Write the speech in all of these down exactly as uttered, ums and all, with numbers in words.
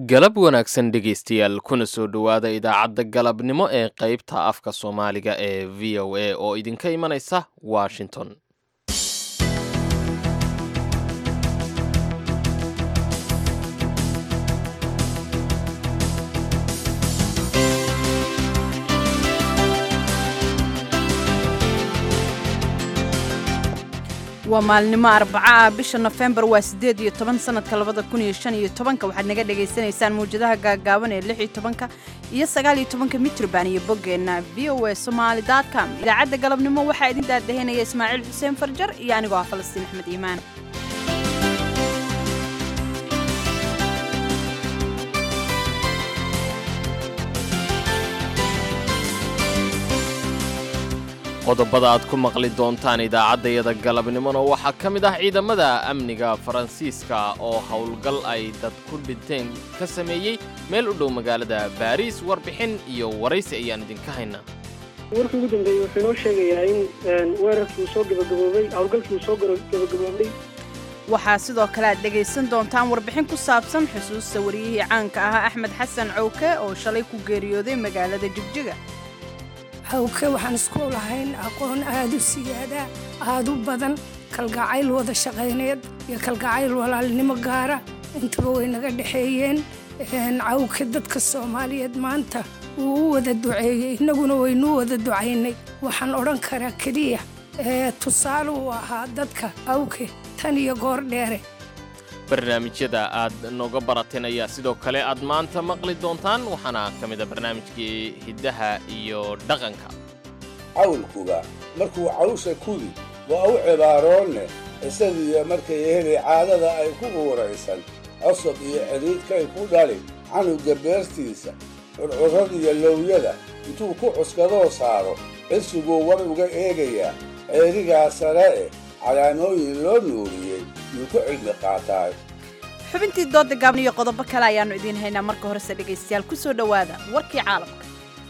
galab wanaagsan dhegaystayaal kuna soo dhowaada idaacadda galabnimo ee qaybta afka soomaaliga ee v o a oo idinka imanaysa washington. waa maalnimo arbaca ah bisha November waa sideed iyo toban sanadka labada kun iyo shan iyo tobanka waxaad naga dhageysanaysaan muujadaha gaagaaban ee lix iyo tobanka iyo sagaal iyo tobanka mitrban iyo boggeena v o a somali dot com. idaacadda galabnimo waxaa idin daadahinaya Ismaaciil Xuseen Farjar iyo anigoo ah Falastiin Axmed Iimaan. qodobada aad ku maqli doontaan idaacaddayada galabnimona waxaa ka mid ah ciidamada amniga Faransiiska oo howlgal ay dad ku dhinteen ka sameeyey meel u dhow magaalada Paris. warbixin iyo waraysi ayaan idinka haynaa. warkii ugu dambeeyay wuxuu noo sheegayaa in weerarkii soo gabagaboobay howlgalkii soo gabagaboobay. waxaa sidoo kale aad dhegaysan doontaan warbixin ku saabsan xusuusta wariyihii caanka ahaa Axmed Xasan Cawke oo shalay ku geeriyooday magaalada Jigjiga. hawke waxaan isku lahayn aqoon aad u siyaada aad u badan kalgacayl wada shaqayneed iyo kalgacayl walaalnimo gaara intaba way naga dhaxeeyeen. cawke dadka Soomaaliyeed maanta uu u wada duceeyay inaguna waynu wada ducaynay. waxaan odhan karaa kaliya ee tusaale u ahaa dadka cawke tan iyo goor dheere. barnaamijyada aad nooga barateen ayaa sidoo kale aad maanta maqli doontaan waxaana ka mid ah barnaamijkii hiddaha iyo dhaqanka. cawlkuba markuu cawsha kudi waa u cibaaroonne isadiiyo markay helay caadada ay ku uuraysan cosab iyo xidhiidkay ku dhali canuga beertiisa curcurradiyo lowyada intuu ku cuskadoo saaro cisiguu war uga eegayaa ceerigaa sare eh calaamooyin loo nuuriyey yuu ku cilmi qaataay. xubintii dooda gaaban iyo qodobo kale ayaannu idiin haynaa. marka horese dhegaystayaal ku soo dhowaada warkii caalamka.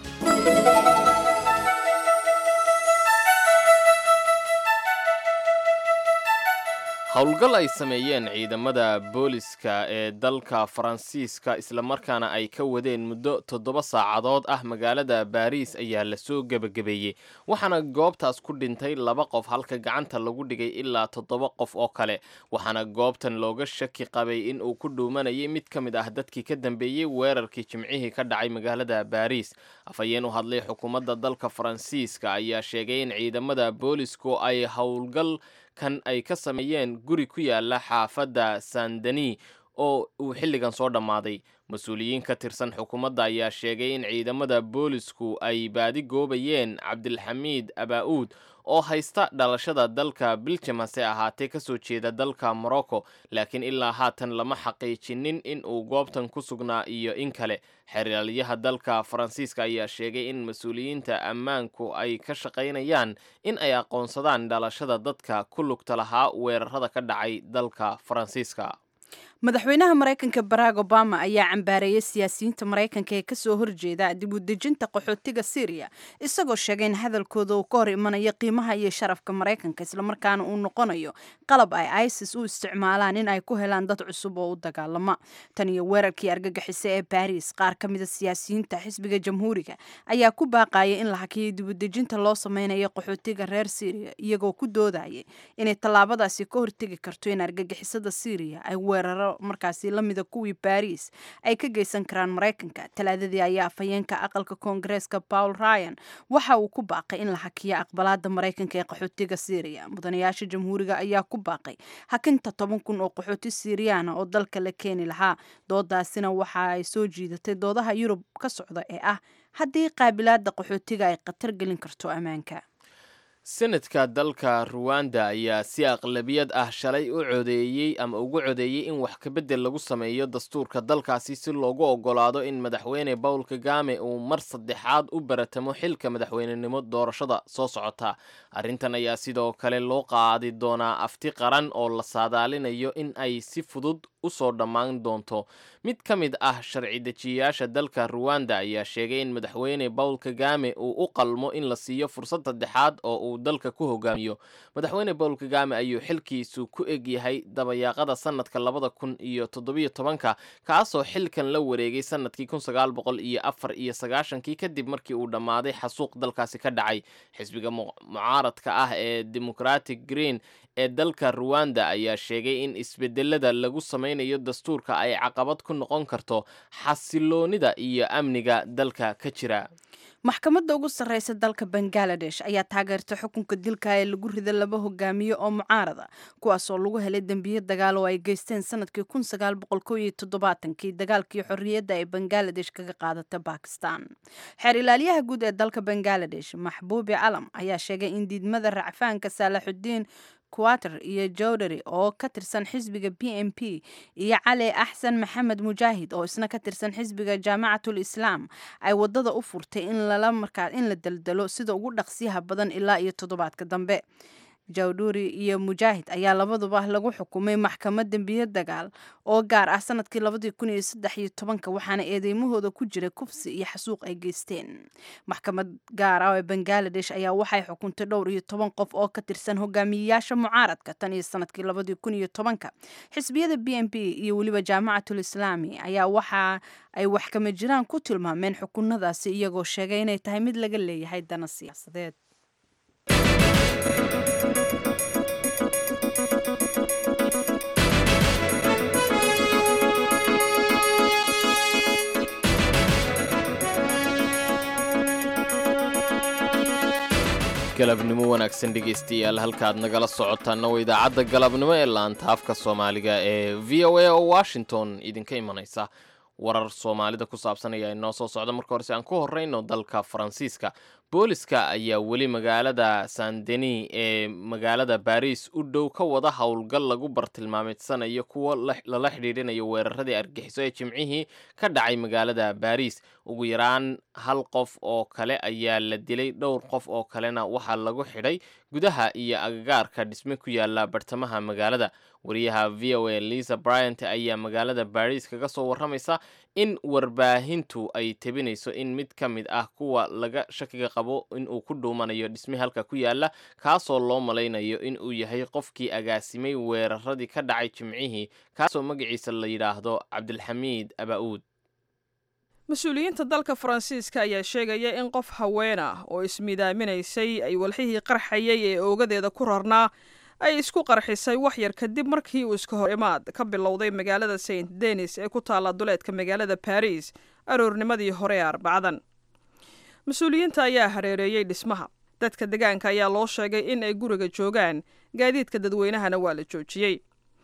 howlgal ay sameeyeen ciidamada booliska ee dalka Faransiiska islamarkaana ay ka wadeen muddo toddoba saacadood ah magaalada Paris ayaa la soo gabagabeeyey waxaana goobtaas ku dhintay laba qof halka gacanta lagu dhigay ilaa toddoba qof oo kale. waxaana goobtan looga shaki qabay in uu ku dhuumanayay mid ka mid ah dadkii ka dambeeyey weerarkii jimcihii ka dhacay magaalada Paris. afhayeen u hadlay xukuumadda dalka Faransiiska ayaa sheegay in ciidamada boolisku ay howlgal kan ay ka sameeyeen guri ku yaala xaafadda Saint-Denis oo uu xilligan soo dhammaaday. mas-uuliyiin ka tirsan xukuumadda ayaa sheegay in ciidamada boolisku ay baadi goobayeen Cabdilxamiid Abaa'uud oo haysta dhalashada dalka Belgium hase ahaatee ka soo jeeda dalka Morocco, laakiin ilaa haatan lama xaqiijinin in uu goobtan ku sugnaa iyo in kale. xeraalyaha dalka Faransiiska ayaa sheegay in mas-uuliyiinta ammaanku ay ka shaqaynayaan in ay aqoonsadaan dhalashada dadka ku lugta lahaa weerarada ka dhacay dalka Faransiiska. madaxweynaha Mareykanka Barack Obama ayaa cambaareeyay siyaasiyiinta Mareykanka ee ka soo horjeeda dib u dejinta qaxootiga Syria isagoo sheegay in hadalkooda uu ka hor imanayo qiimaha iyo sharafka Mareykanka isla markaana uu noqonayo qalab ay ISIS u isticmaalaan in ay ku helaan dad cusub oo u dagaalama. tan iyo weerarkii argagixisay ee Paris qaar ka mid ah siyaasiyiinta xisbiga Jamhuuriga ayaa ku baaqayay in la hakiyo dib u dejinta loo sameynayo qaxootiga reer Syria iyagoo ku doodayay inay tallaabadaasi ka hortagi karto in argagixisada Syria ay weeraro markaasi la mida kuwii Paris ay ka geysan karaan Mareykanka. talaadadii ayaa afhayeenka aqalka Koongareeska Paul Ryan waxa uu ku baaqay in la hakiyo aqbalaadda Mareykanka ee qaxootiga Syria. mudanayaasha Jamhuuriga ayaa ku baaqay hakinta toban kun oo qaxooti Syrian oo dalka la keeni lahaa. doodaasina waxa ay soo jiidatay doodaha Yurub ka socda ee ah haddii qaabilaadda qaxootiga ay khatar gelin karto ammaanka. Senatka dalka Rwanda ayaa si aqlabiyad ah shalay u codeeyay ama ugu codeeyay in wax ka bedel lagu sameeyo dastuurka dalkaasi si loogu ogolaado in madaxweyne Paul Kagame uu mar saddexaad u baratamo xilka madaxweynenimo doorashada soo socota. arrintan ayaa sidoo kale loo qaadi doonaa afti qaran oo la saadaalinayo in ay si fudud u soo dhammaan doonto. mid ka mid ah sharci dejiyayaasha dalka Rwanda ayaa sheegay in madaxweyne Paul Kagame uu u qalmo in la siiyo fursad saddexaad oo uu uu dalka ku hogaamiyo madaxweyne Paul Kagame ayuu xilkiisu ku eg yahay dabayaaqada sanadka labada kun iyo toddobiyo tobanka kaasoo xilkan la wareegay sanadkii kun sagaal boqol iyo afar iyo sagaashankii kadib markii uu dhammaaday xasuuq dalkaasi ka dhacay xisbiga mucaaradka ah ee Democratic Green ee dalka Rwanda ayaa sheegay in isbedelada lagu sameynayo dastuurka ay caqabad ku noqon karto xasiloonida iyo amniga dalka ka jira. maxkamadda ugu sarreysa dalka Bangladesh ayaa taageertay xukunka dilka ee lagu riday laba hogaamiye oo mucaarada kuwaas oo lagu helay dambiyo dagaal oo ay geysteen sanadkii kun sagaal boqol kow iyo toddobaatankii dagaalkii xorriyadda ay Bangladesh kaga qaadatay Pakistan. xeer ilaaliyaha guud ee dalka Bangladesh Mahbubi Alam ayaa sheegay in diidmada racfaanka Salahuddin Quater iyo Jowdari oo ka tirsan xisbiga B N P iyo Cali Axsan Maxamed Mujaahid oo isna ka tirsan xisbiga Jaamacatul Islaam ay wadada u furtay in lala markaa in la daldalo sida ugu dhaqsiyaha badan ilaa iyo toddobaadka dambe. Jowdari iyo Mujaahid ayaa labaduba lagu xukumay maxkamad dambiyo dagaal oo gaar ah sanadkii labada kun iyo saddex iyo tobanka waxaana eedeymahooda ku jira kufsi iyo xasuuq ay geysteen. maxkamad gaar ah ee Bangladesh ayaa waxay xukuntay dhowr iyo toban qof oo ka tirsan hogaamiyayaasha mucaaradka tan iyo sanadkii labada kun iyo tobanka. xisbiyada B N P iyo waliba Jaamacatul Islaami ayaa waxa ay wax kama jiraan ku tilmaameen xukunadaasi iyagoo sheegay inay tahay mid laga leeyahay dana siyaasadeed. galabnimo wanaagsan dhegeystayaal halkaad nagala socotaana waa idaacadda galabnimo ee laanta afka Soomaaliga ee V O A oo Washington idinka imanaysa. warar Soomaalida ku saabsan ayaa inoo soo socda. marka hore aan ku horeyno dalka Faransiiska. booliska ayaa weli magaalada Saint-Denis ee magaalada Paris u dhow ka wada howlgal lagu bartilmaameedsanayo kuwa lala xidhiidhinayo weeraradii argagixiso ee jimcihii ka dhacay magaalada Paris. ugu yaraan hal qof oo kale ayaa la dilay, dhowr qof oo kalena waxaa lagu xidhay gudaha iyo agagaarka dhisme ku yaala bartamaha magaalada. wariyaha V O A Lisa Bryant ayaa magaalada Paris kaga soo waramaysa in warbaahintu ay tabinayso in mid ka mid ah kuwa laga shakiga qabo in uu ku dhuumanayo dhisme halka ku yaala kaasoo loo malaynayo in uu yahay qofkii agaasimay weeraradii ka dhacay jimcihii kaasoo magaciisa la yiraahdo Cabdilxamiid Abaud. mas-uuliyiinta dalka Faransiiska ayaa sheegaya in qof haween ah oo ismidaaminaysay ay walxihii qarxayay ee oogadeeda ku rarnaa ay isku qarxisay wax yar kadib markii uu iska hor imaad ka bilowday magaalada Saint-Denis ee ku taala duleedka magaalada Paris aroornimadii hore ee Arbacadan. mas-uuliyiinta ayaa hareereeyay dhismaha. dadka deegaanka ayaa loo sheegay in ay guriga joogaan, gaadiidka dadweynahana waa la joojiyey.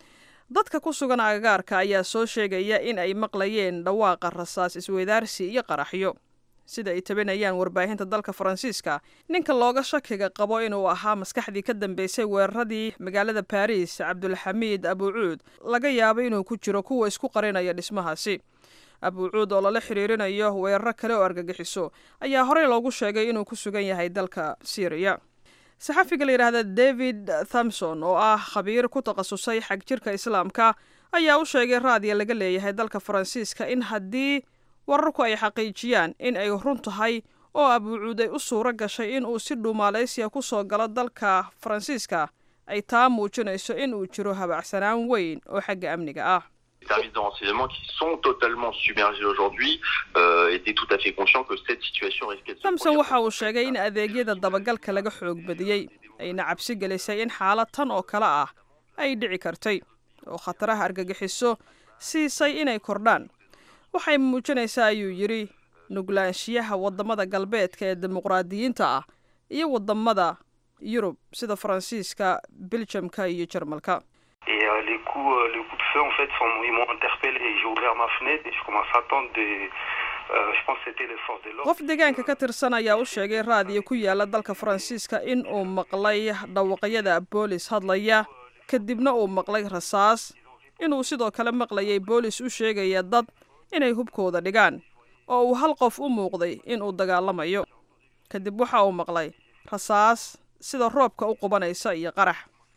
dadka ku sugan agagaarka ayaa soo sheegaya in ay maqlayeen dhawaaqa rasaas isweydaarsi iyo qaraxyo. sida ay tabinayaan warbaahinta dalka Faransiiska, ninka looga shakiga qabo inuu ahaa maskaxdii ka dambeysay weeraradii magaalada Paris, Cabdilxamiid Abuud, laga yaabo inuu ku jiro kuwa isku qarinaya dhismahaasi. Abuud oo lala xiriirinayo weeraro kale oo argagixiso ayaa horey loogu sheegay inuu ku sugan yahay dalka Syria. saxafiga la yiraahdo David Thompson oo ah khabiir ku takhasusay xag jirka Islaamka ayaa u sheegay raadiyo laga leeyahay dalka Faransiiska in haddii wararku ay xaqiijiyaan in ay run tahay oo Abuud ay u suura gashay in uu si dhuumaaleysiya ku soo galo dalka Faransiiska, ay taa muujinayso in uu jiro habacsanaan weyn oo xagga amniga ah. Les services de renseignement qui sont totalement submergés aujourd'hui euh, étaient tout à fait conscients que cette situation risquait de se Thompson waxa uu sheegay in adeegyada dabagalka laga xoog badiyay ayna cabsi gelisay in xaalad tan oo kale ah ay dhici kartay oo khataraha argagixiso siisay inay kordhaan. waxay muujinaysaa ayuu yiri nuglaanshiyaha wadamada galbeedka ee dimuqraadiyiinta ah iyo wadamada Yurub sida Faransiiska, Belgiumka iyo Jarmalka. Et euh, les coups euh, les coups de feu en fait sont ils m'ont interpellé et j'ai ouvert ma fenêtre et je commence à attendre des euh, je pense que c'était les forces de l'ordre. qof deegaanka ka tirsan ayaa u sheegay raadiyo ku yaala dalka Faransiiska in uu maqlay dhawaqyada boolis hadlaya, kadibna uu maqlay rasaas, inuu sidoo kale maqlayay boolis u sheegaya dad inay hubkooda dhigaan oo uu hal qof u muuqday in uu dagaalamayo. kadib waxa uu maqlay rasaas sida roobka u qubanaysa iyo qarax.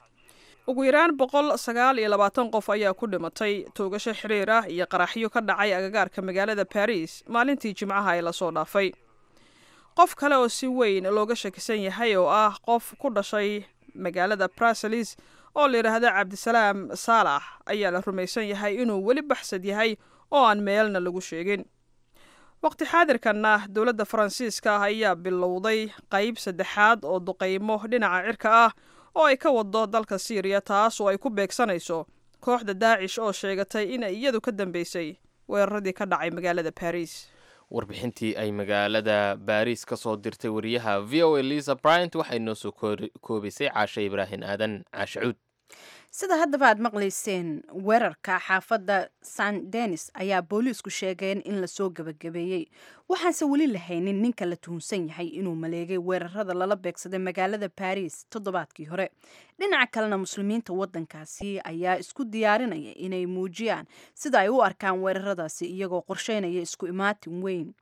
ugu yaraan boqol sagaal iyo labaatan qof ayaa ku dhimatay toogasho xiriir ah iyo qaraxyo ka dhacay agagaarka magaalada Paris maalintii Jimcaha ee la soo dhaafay. qof kale oo si weyn looga shakisan yahay oo ah qof ku dhashay magaalada brussels oo la yidhaahdo cabdisalaam saalax ayaa la rumaysan yahay inuu weli baxsad yahay oo aan meelna lagu sheegin. waqti xaadirkanna dowladda faransiiska ah ayaa bilowday qayb saddexaad oo duqaymo dhinaca cirka ah oo ay ka wado dalka Syria, taas oo ay ku beegsanayso kooxda Daacish oo sheegatay in ay iyadu ka dambeysay weeraradii ka dhacay magaalada Paris. warbixintii ay magaalada Paris ka soo dirtay wariyaha V O A Lisa Bryant waxay noo soo koobisay Caashe Ibraahin Aadan Caashe Cuud. sida haddaba aad maqlayseen, weerarka xaafadda Saint Denis ayaa booliisku sheegeen in lasoo gabagabeeyey, waxaanse weli la haynin ninka la tuhunsan yahay inuu maleegay weerarada lala beegsaday magaalada Paris toddobaadkii hore. dhinaca kalena muslimiinta waddankaasi ayaa isku diyaarinaya inay muujiyaan sida ay u arkaan weeraradaasi iyagoo qorsheynaya isku imaatin weyn.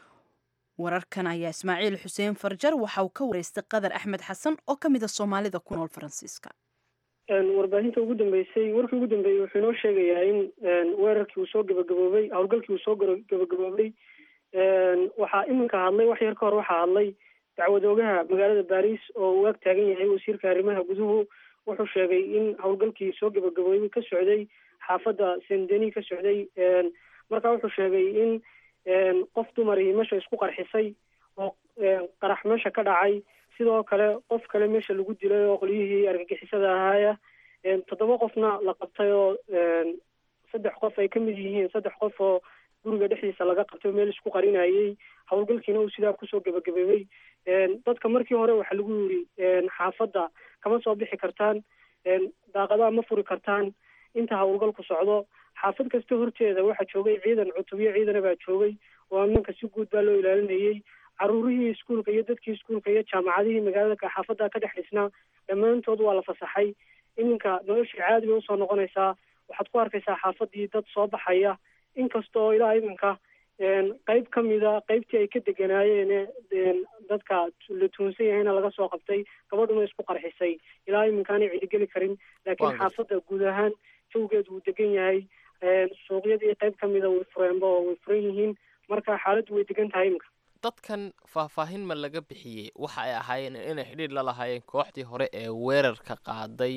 wararkan ayaa Ismaaciil Xuseen Farjar waxa uu ka wareystay Qadar Axmed Xasan oo ka mid ah Soomaalida ku nool Faransiiska. warbaahinta ugu dambeysay warkii ugu dambeeyey wuxuu inoo sheegayaa in weerarkii uu soo gabagaboobay howlgalkii uu soo gabagaboobay waxaa iminka hadlay wax yar ka hor waxaa hadlay dacwadoogaha magaalada Paris oo uu ag taagan yahay wasiirka arrimaha guduhu. wuxuu sheegay in howlgalkii soo gabagaboobay ka socday xaafadda Saint Denis ka socday. markaa wuxuu sheegay in qof dumari meesha isku qarxisay oo qarax meesha ka dhacay, sidoo kale qof kale meesha lagu dilay oo qolyihii argagixisada ahaaya. toddoba qofna la qabtay oo saddex qof ay ka mid yihiin saddex qof oo guriga dhexdiisa laga qabtay meel isku qarinayay. howlgalkiina uu sidaa kusoo gabagabeeyey. dadka markii hore waxaa lagu yiri xaafadda kama soo bixi kartaan, daaqadaha ma furi kartaan inta howlgalku socdo. xaafad kasta horteeda waxaa joogay ciidan cutubyo ciidana baa joogay oo ammaanka si guud baa loo ilaalinayay. caruurihii iskuulka iyo dadkii iskuulka iyo jaamacadihii magaalada xaafadda ka dhex dhisnaa dhammaantood waa la fasaxay. iminka noloshii caadi bay usoo noqonaysaa. waxaad ku arkaysaa xaafadii dad soo baxaya, inkasta oo ilaa iminka qayb ka mida qaybtii ay ka deganaayeen dadka la tuhunsan yahayna laga soo qabtay, gabadhuna isku qarxisay. ilaa iminkaanay cidigeli karin, laakiin xaafadda guud ahaan jawgeedu wuu degan yahay. suuqyadii qayb ka mida way fureenba oo way furan yihiin, marka xaaladdu way degan tahay iminka. dadkan faahfaahin ma laga bixiyey waxa ay ahaayeen inay xidhiir la lahaayeen kooxdii hore ee weerarka qaaday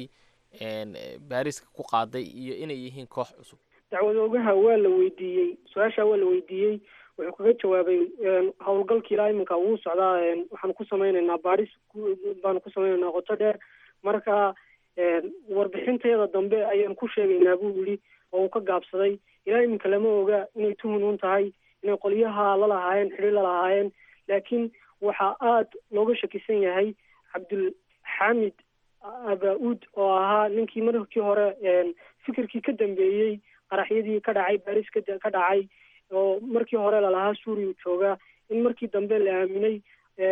baariska ku qaaday iyo inay yihiin koox cusub? dacwadoogaha waa la weydiiyey, su-aashaa waa la weydiiyey. wuxuu kaga jawaabay howlgalkii ilaa iminka wuu socdaa, waxaanu ku samaynaynaa baaris baanu ku samaynaynaa qoto dheer. marka warbixinteeda dambe ayaan ku sheegaynaa buu yidhi oo uu ka gaabsaday. ilaa iminka lama oga inay tuhun un tahay, inay qolyaha la lahaayeen xidhiir la lahaayeen, laakiin waxaa aada looga shakisan yahay cabdulxamid aba-uud oo ahaa ninkii markii hore fikirkii ka dambeeyey qaraxyadii ka dhacay Paris ka dhacay, oo markii hore lalahaa Suuriya jooga, in markii dambe la aaminay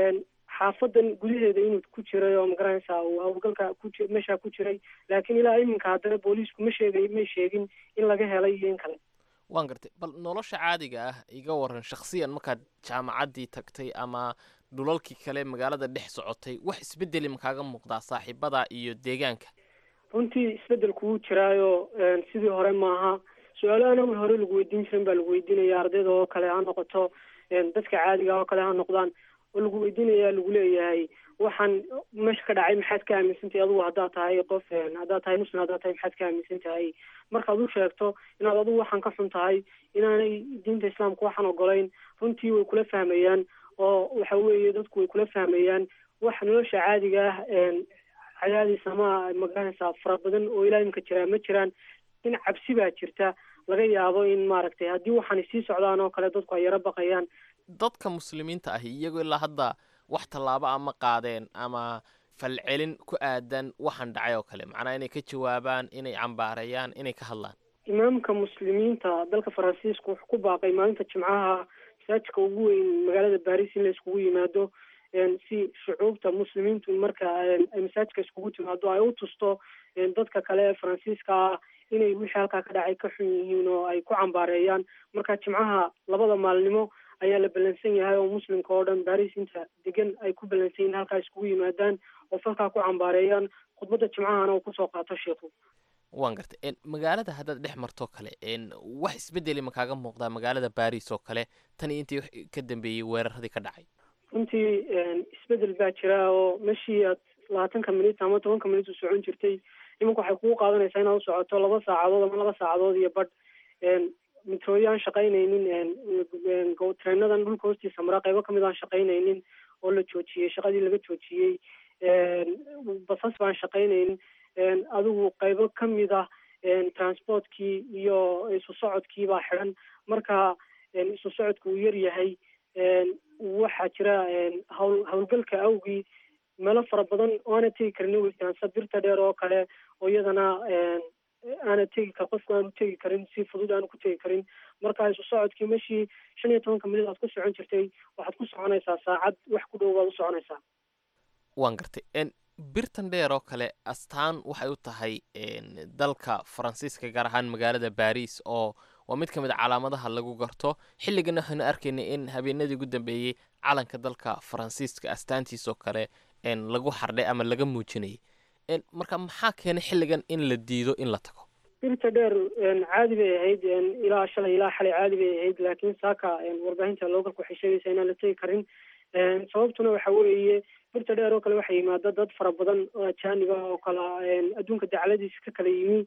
xaafadan gudaheeda inuu ku jiray oo magaranaysaa uu howlgalka ku meesha ku jiray. laakiin ilaa iminka haddana booliisku ma sheegay ma sheegin in laga helay iyo in kale. waan gartay, bal nolosha caadiga ah iga waran shakhsiyan markaad jaamacaddii tagtay ama dhulalkii kale magaalada dhex socotay, wax isbedeli ma kaaga muuqdaa saaxiibada iyo deegaanka? runtii isbedelku wuu jiraayo sidii hore maaha. su-aalahan awal hore lagu weydiin jirin baa lagu weydiinaya, ardayda oo kale ha noqoto, dadka caadiga oo kale ha noqdaan, oo lagu weydiinaya lagu leeyahay waxaan meesha ka dhacay maxaad ka aaminsantahay adigu haddaad tahay qof haddaad tahay muslim haddaad tahay maxaad ka aaminsan tahay. markaad u sheegto inaad adigu waxaan ka xun tahay, inaanay diinta islaamka waxaan ogolayn, runtii way kula fahmayaan oo waxa weeye dadku way kula fahmayaan. wax nolosha caadiga ah cadaadis ama magaranaysaa fara badan oo ilaa imika jiraa ma jiraan. in cabsi baa jirta, laga yaabo in maaragtay haddii waxaan sii socdaan oo kale dadku ay yaro baqayaan. dadka muslimiinta ahi iyagoo ilaa hadda wax tallaabo ama qaadeen ama falcelin ku aadan waxaan dhacay oo kale, macnaa inay ka jawaabaan, inay cambaareeyaan, inay ka hadlaan? imaamka muslimiinta dalka faransiiska wuxuu ku baaqay maalinta jimcaha masaajidka ugu weyn magaalada Paris in la iskugu yimaado, si shucuubta muslimiintu marka ay masaajidka iskugu timaado ay u tusto dadka kale ee faransiiska inay wixii halkaa ka dhacay ka xun yihiin oo ay ku cambaareeyaan. marka jimcaha labada maalnimo ayaa la ballansan yahay oo muslimka oo dhan Paris inta degan ay ku ballansan yihiin halkaa iskugu yimaadaan oo falkaa ku cambaareeyaan. khudbadda jimcahana uu kusoo qaato sheekhu. waan gartay, magaalada haddaad dhex martoo kale wax isbedeli ma kaaga muuqdaa magaalada Paris oo kale tan intii ka dambeeyey weeraradii ka dhacay? runtii isbedel baa jira oo meshii aad labaatanka minit ama tobanka minit u socon jirtay imanka waxay kugu qaadanaysaa inaad u socoto laba saacadood ama laba saacadood iyo badh metrooyo aan shaqaynaynin treenadan dhulka hoostiisa maraa qaybo kamid aan shaqaynaynin oo la joojiyey shaqadii laga joojiyey basas baan shaqaynaynin adigu qaybo kamid ah transportkii iyo isu socodkii baa xidhan marka isu socodka uu yar yahay waxaa jira hawl hawlgalka awgii meelo fara badan oo aana tegi karin way jiraan sabirta dheer oo kale oo iyadana aana tegi kar qofku aanu tegi karin si fudud aanu ku tegi karin marka isu socodkii meshii shan iyo tobanka minid aad ku socon jirtay waxaad ku soconaysaa saacad wax ku dhow baad u soconaysaa waan gartay birtan dheer oo kale astaan waxay u tahay dalka faransiiska gaar ahaan magaalada baris oo waa mid ka mid a calaamadaha lagu garto xilligana waxaynu arkaynay in habeenadii ugu dambeeyey calanka dalka faransiiska astaantiisoo kale lagu xardhay ama laga muujinayay marka maxaa keenay xilligan in la diido in la tago birta dheer caadi bay ahayd ilaa shalay ilaa xalay caadi bay ahayd laakiin saaka warbaahinta loogalka waxay sheegaysaa inaan la tegi karin sababtuna waxa weeye birta dheer oo kale waxaa yimaada dad fara badan oo ajaaniba oo kala adduunka dacaladiisa ka kala yimi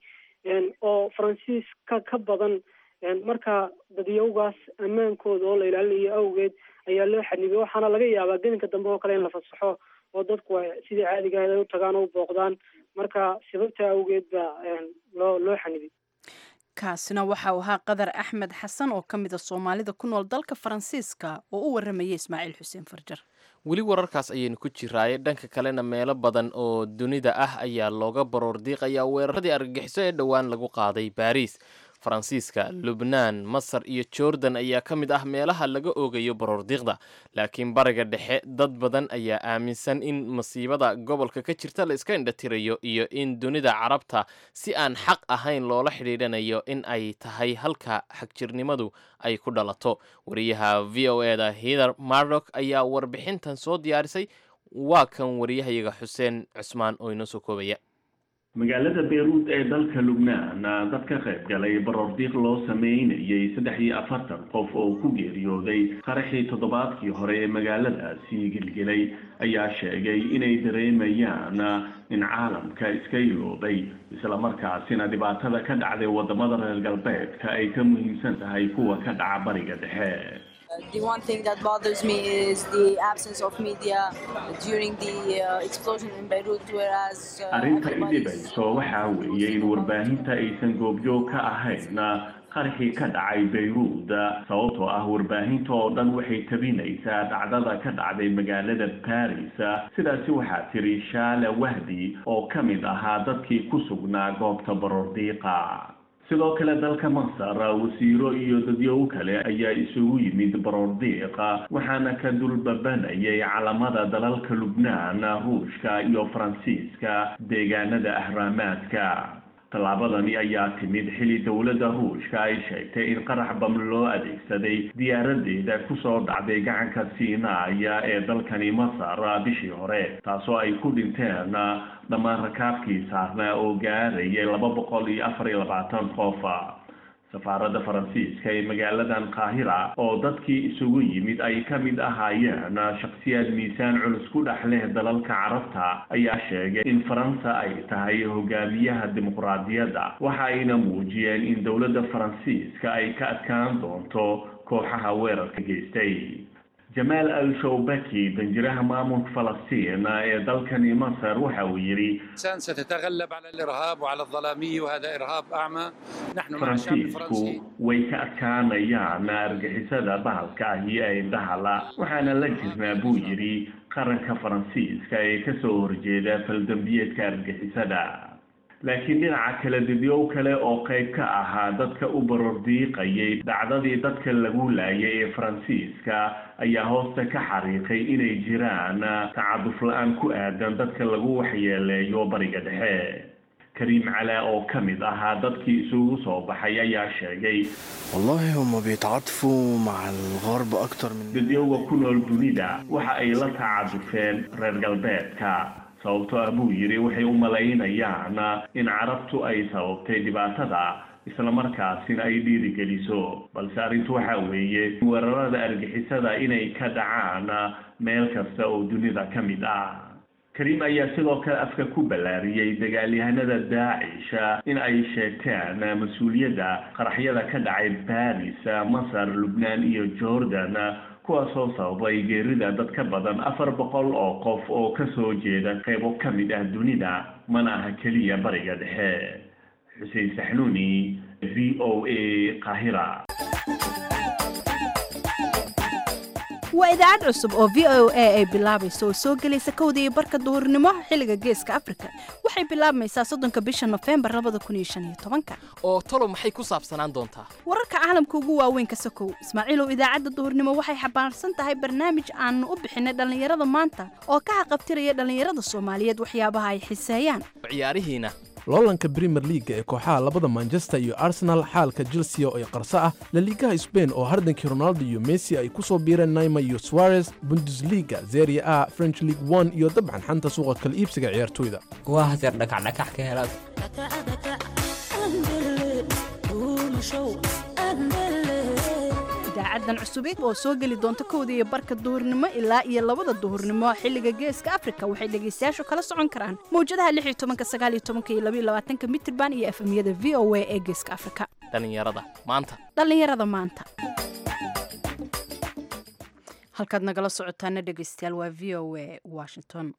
oo faransiiska ka badan marka dadyawgaas ammaankooda oo la ilaalinayo awgeed ayaa loo xanibay waxaana laga yaabaa gelinka dambe oo kale in la fasaxo oo dadku sidii caadiga ahayd ay u tagaan oo u booqdaan marka sababta awgeed baa loo loo xanibay kaasina waxa uu ahaa qadar axmed xasan oo ka mid a soomaalida ku nool dalka faransiiska oo u warramayay ismaaciil xuseen farjar weli wararkaas ayaynu ku jiraaye dhanka kalena meelo badan oo dunida ah ayaa looga baroor diiqayaa weeraradii argagixiso ee dhowaan lagu qaaday baariis faransiiska lubnaan masar iyo jordan ayaa ka mid ah meelaha laga oogayo baroordiiqda laakiin bariga dhexe dad badan ayaa aaminsan in masiibada gobolka ka jirta la iska indhatirayo iyo in dunida carabta si aan xaq ahayn loola xidhiidhanayo in ay tahay halka xagjirnimadu ay ku dhalato wariyaha v o e da hither mardok ayaa warbixintan soo diyaarisay waa kan wariyahayaga xuseen cusmaan oo inoo soo koobaya magaalada beyruud ee dalka lubnaan dad ka qayb galay baroordiiq loo sameynayay saddex iyo afartan qof oo ku geeriyooday qaraxii toddobaadkii hore ee magaaladaasi gelgelay ayaa sheegay inay dareemayaan in caalamka iska ilooday islamarkaasina dhibaatada ka dhacday wadamada reer galbeedka ay ka muhiimsan tahay kuwa ka dhaca bariga dhexe The one thing that bothers me is the absence of media during the uh, explosion in Beirut, whereas uh, arrinta idhibayso waxaa weeye in warbaahinta aysan goobjoog ka ahayn qarxii ka dhacay Beirut sababtoo ah warbaahinta oo dhan waxay tabinaysaa dhacdada ka dhacday magaalada Paris sidaasi waxaa tiri Shaala Wahdi oo ka mid ahaa dadkii ku sugnaa goobta baroordiiqa sidoo kale dalka Masar wasiiro iyo dadyow kale ayaa isugu yimid baroordiiqa waxaana ka dulbabanayay calamada dalalka Lubnaan, Ruushka iyo Faransiiska deegaanada ahraamaadka tallaabadani ayaa timid xili dowladda Ruushka ay sheegtay in qarax bam loo adeegsaday diyaaradeeda ku soo dhacday gacanka Siinay ee dalkani Masar bishii hore taasoo ay ku dhinteen dhammaan rakaabkii saarnaa oo gaarayay laba boqol iyo afar iyo labaatan qof safaaradda Faransiiska ee magaaladan Qaahira oo dadkii isugu yimid ay ka mid ahaayeen shakhsiyaad miisaan culus ku dhex leh dalalka Carabta ayaa sheegay in Faransa ay tahay hogaamiyaha dimuqraadiyadda waxa ayna muujiyeen in dowladda Faransiiska ay ka adkaan doonto kooxaha weerarka geystay جمال الشوبكي بنجرها مامون فلسطين دلكني مصر وحويري ستتغلب على الإرهاب وعلى الظلامية وهذا إرهاب أعمى نحن مع الشعب الفرنسي ويكأكان يانا رجحسدا بالكاهي أي دهلا وحانا لجزنا بويري قرنك فرنسيسكا يكسور جيدا فالدنبية كارجحسدا laakiin dhinaca kale dadyow kale oo qayb ka ahaa dadka u baroordiiqayay dhacdadii dadka lagu laayay ee Faransiiska ayaa hoosta ka xariiqay inay jiraan tacaduf la'aan ku aadan dadka lagu waxyeeleeyo bariga dhexe كريم علاء oo kamid ahaa dadkii isugu soo baxay ayaa sheegay wallahi hum بيتعاطفوا مع الغرب اكثر من dadyow ku nool dunida waxa ay la tacadufeen reer galbeedka sababtoo ah buu yiri waxay u malaynayaan in carabtu ay sababtay dhibaatada islamarkaasina ay dhiirigeliso balse arrintu waxa weeye weerarada argixisada inay ka dhacaan meel kasta oo dunida ka mid ah. kariim ayaa sidoo kale afka ku ballaariyey dagaalyahanada daacisha in ay sheegteen mas-uuliyadda qaraxyada ka dhacay Paris, Masar, Lubnaan iyo Jordan kuwaasoo sababay geerida dad ka badan afar boqol oo qof oo ka soo jeeda qaybo ka mid ah dunida, mana aha keliya bariga dhexe. Xuseen Saxnuuni, V O A, Qaahira. waa idaacad cusub oo V O A ay bilaabayso oo soo gelaysa kowda iyo barka duhurnimo xilliga geeska Afrika. waxay bilaabmaysaa soddonka bisha November labada kun iyo shan iyo tobanka. oo tolo maxay ku saabsanaan doontaa? wararka caalamka ugu waaweyn ka sokow. Ismaaciilow, idaacadda duhurnimo waxay xabaarsan tahay barnaamij aan u bixinay dhalinyarada maanta oo ka xaqabtiraya dhalinyarada Soomaaliyeed waxyaabaha ay xiiseeyaan. ciyaarihiina loolanka Premier League ee kooxaha labada Manchester iyo Arsenal, xaalka Chelsea oo ay qarso ah, La Liga Spain oo hardankii Ronaldo iyo Messi ay ku soo biireen Neymar iyo Suarez, Bundesliga, Serie A, French League one iyo dabcan xanta suuqa kala iibsiga ciyaartooyda. waa hadeer dhakac dhakac ka helaad idaacadan cusubid oo soo geli doonta kowda iyo barka duhurnimo ilaa iyo labada duhurnimo xilliga geeska Afrika waxay dhageystayaashu kala socon karaan mowjadaha lix iyo tobanka, sagaal iyo tobanka iyo laba iyo labaatanka mitirban iyo F M-yada V O A ee geeska Afrika. dhalinyarada maanta dhalinyarada maanta halkaad nagala socotaana dhegeystayaal waa V O A Washington.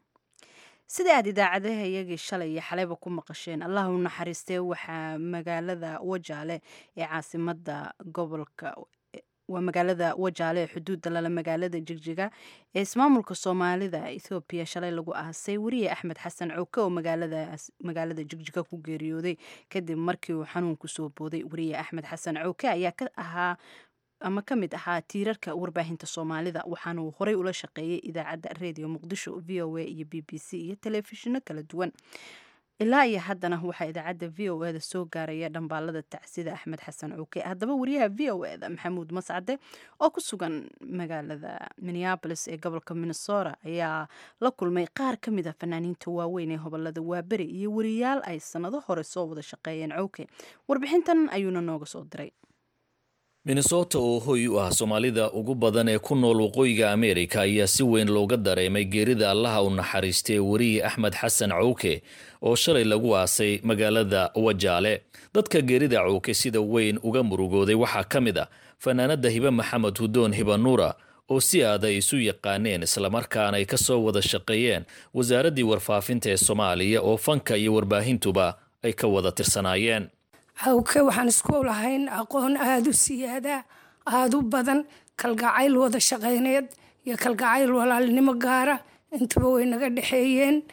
sida aad idaacadaha iyagii shalay iyo xalayba ku maqasheen, allah u naxariistee waxaa magaalada Wajaale ee caasimada gobolka waa magaalada Wajaale ee xuduudda lala magaalada Jigjiga ee ismaamulka Soomaalida Ethiopia shalay lagu aasay wariye Axmed Xasan Cawke oo magaalada magaalada Jigjiga ku geeriyooday kadib markii uu xanuun ku soo booday. wariye Axmed Xasan Cawke ayaa ka ahaa ama ka mid ahaa tiirarka warbaahinta Soomaalida, waxaana uu horey ula shaqeeyay idaacadda Radio Muqdisho, V O A iyo B B C iyo telefishinno kala duwan. ilaa iyo haddana waxaa idaacadda V O A da soo gaaraya dhambaalada tacsida Axmed Xasan Cawke. haddaba wariyaha V O A da Maxamuud Mascade oo ku sugan magaalada Minneapolis ee gobolka Minnesota ayaa la kulmay qaar ka mid ah fanaaniinta waaweyn ee gobolada Waaberi iyo wariyaal ay sanado hore soo wada shaqeeyeen Cawke. warbixintan ayuuna nooga soo diray. Minnesota oo hoy u ah Soomaalida ugu badan ee ku nool waqooyiga Ameerika ayaa si weyn looga dareemay geerida Allaha u naxariistay wariye Axmed Xasan Cawke oo shalay lagu aasay magaalada Wajaale. dadka geerida Cawke sida weyn uga murugooday waxaa ka mid ah fanaanada Hiba Maxamed Hudoon Hiba Nuura oo si aad ay isu yaqaaneen isla markaana ay ka soo wada shaqeeyeen wasaaradii warfaafinta ee Soomaaliya oo fanka iyo warbaahintuba ay ka wada tirsanaayeen. Cawke waxaan isku lahayn aqoon aad u siyaada aad u badan, kalgacayl wada shaqeyneed iyo kalgacayl walaalnimo gaara intaba way naga dhaxeeyeen.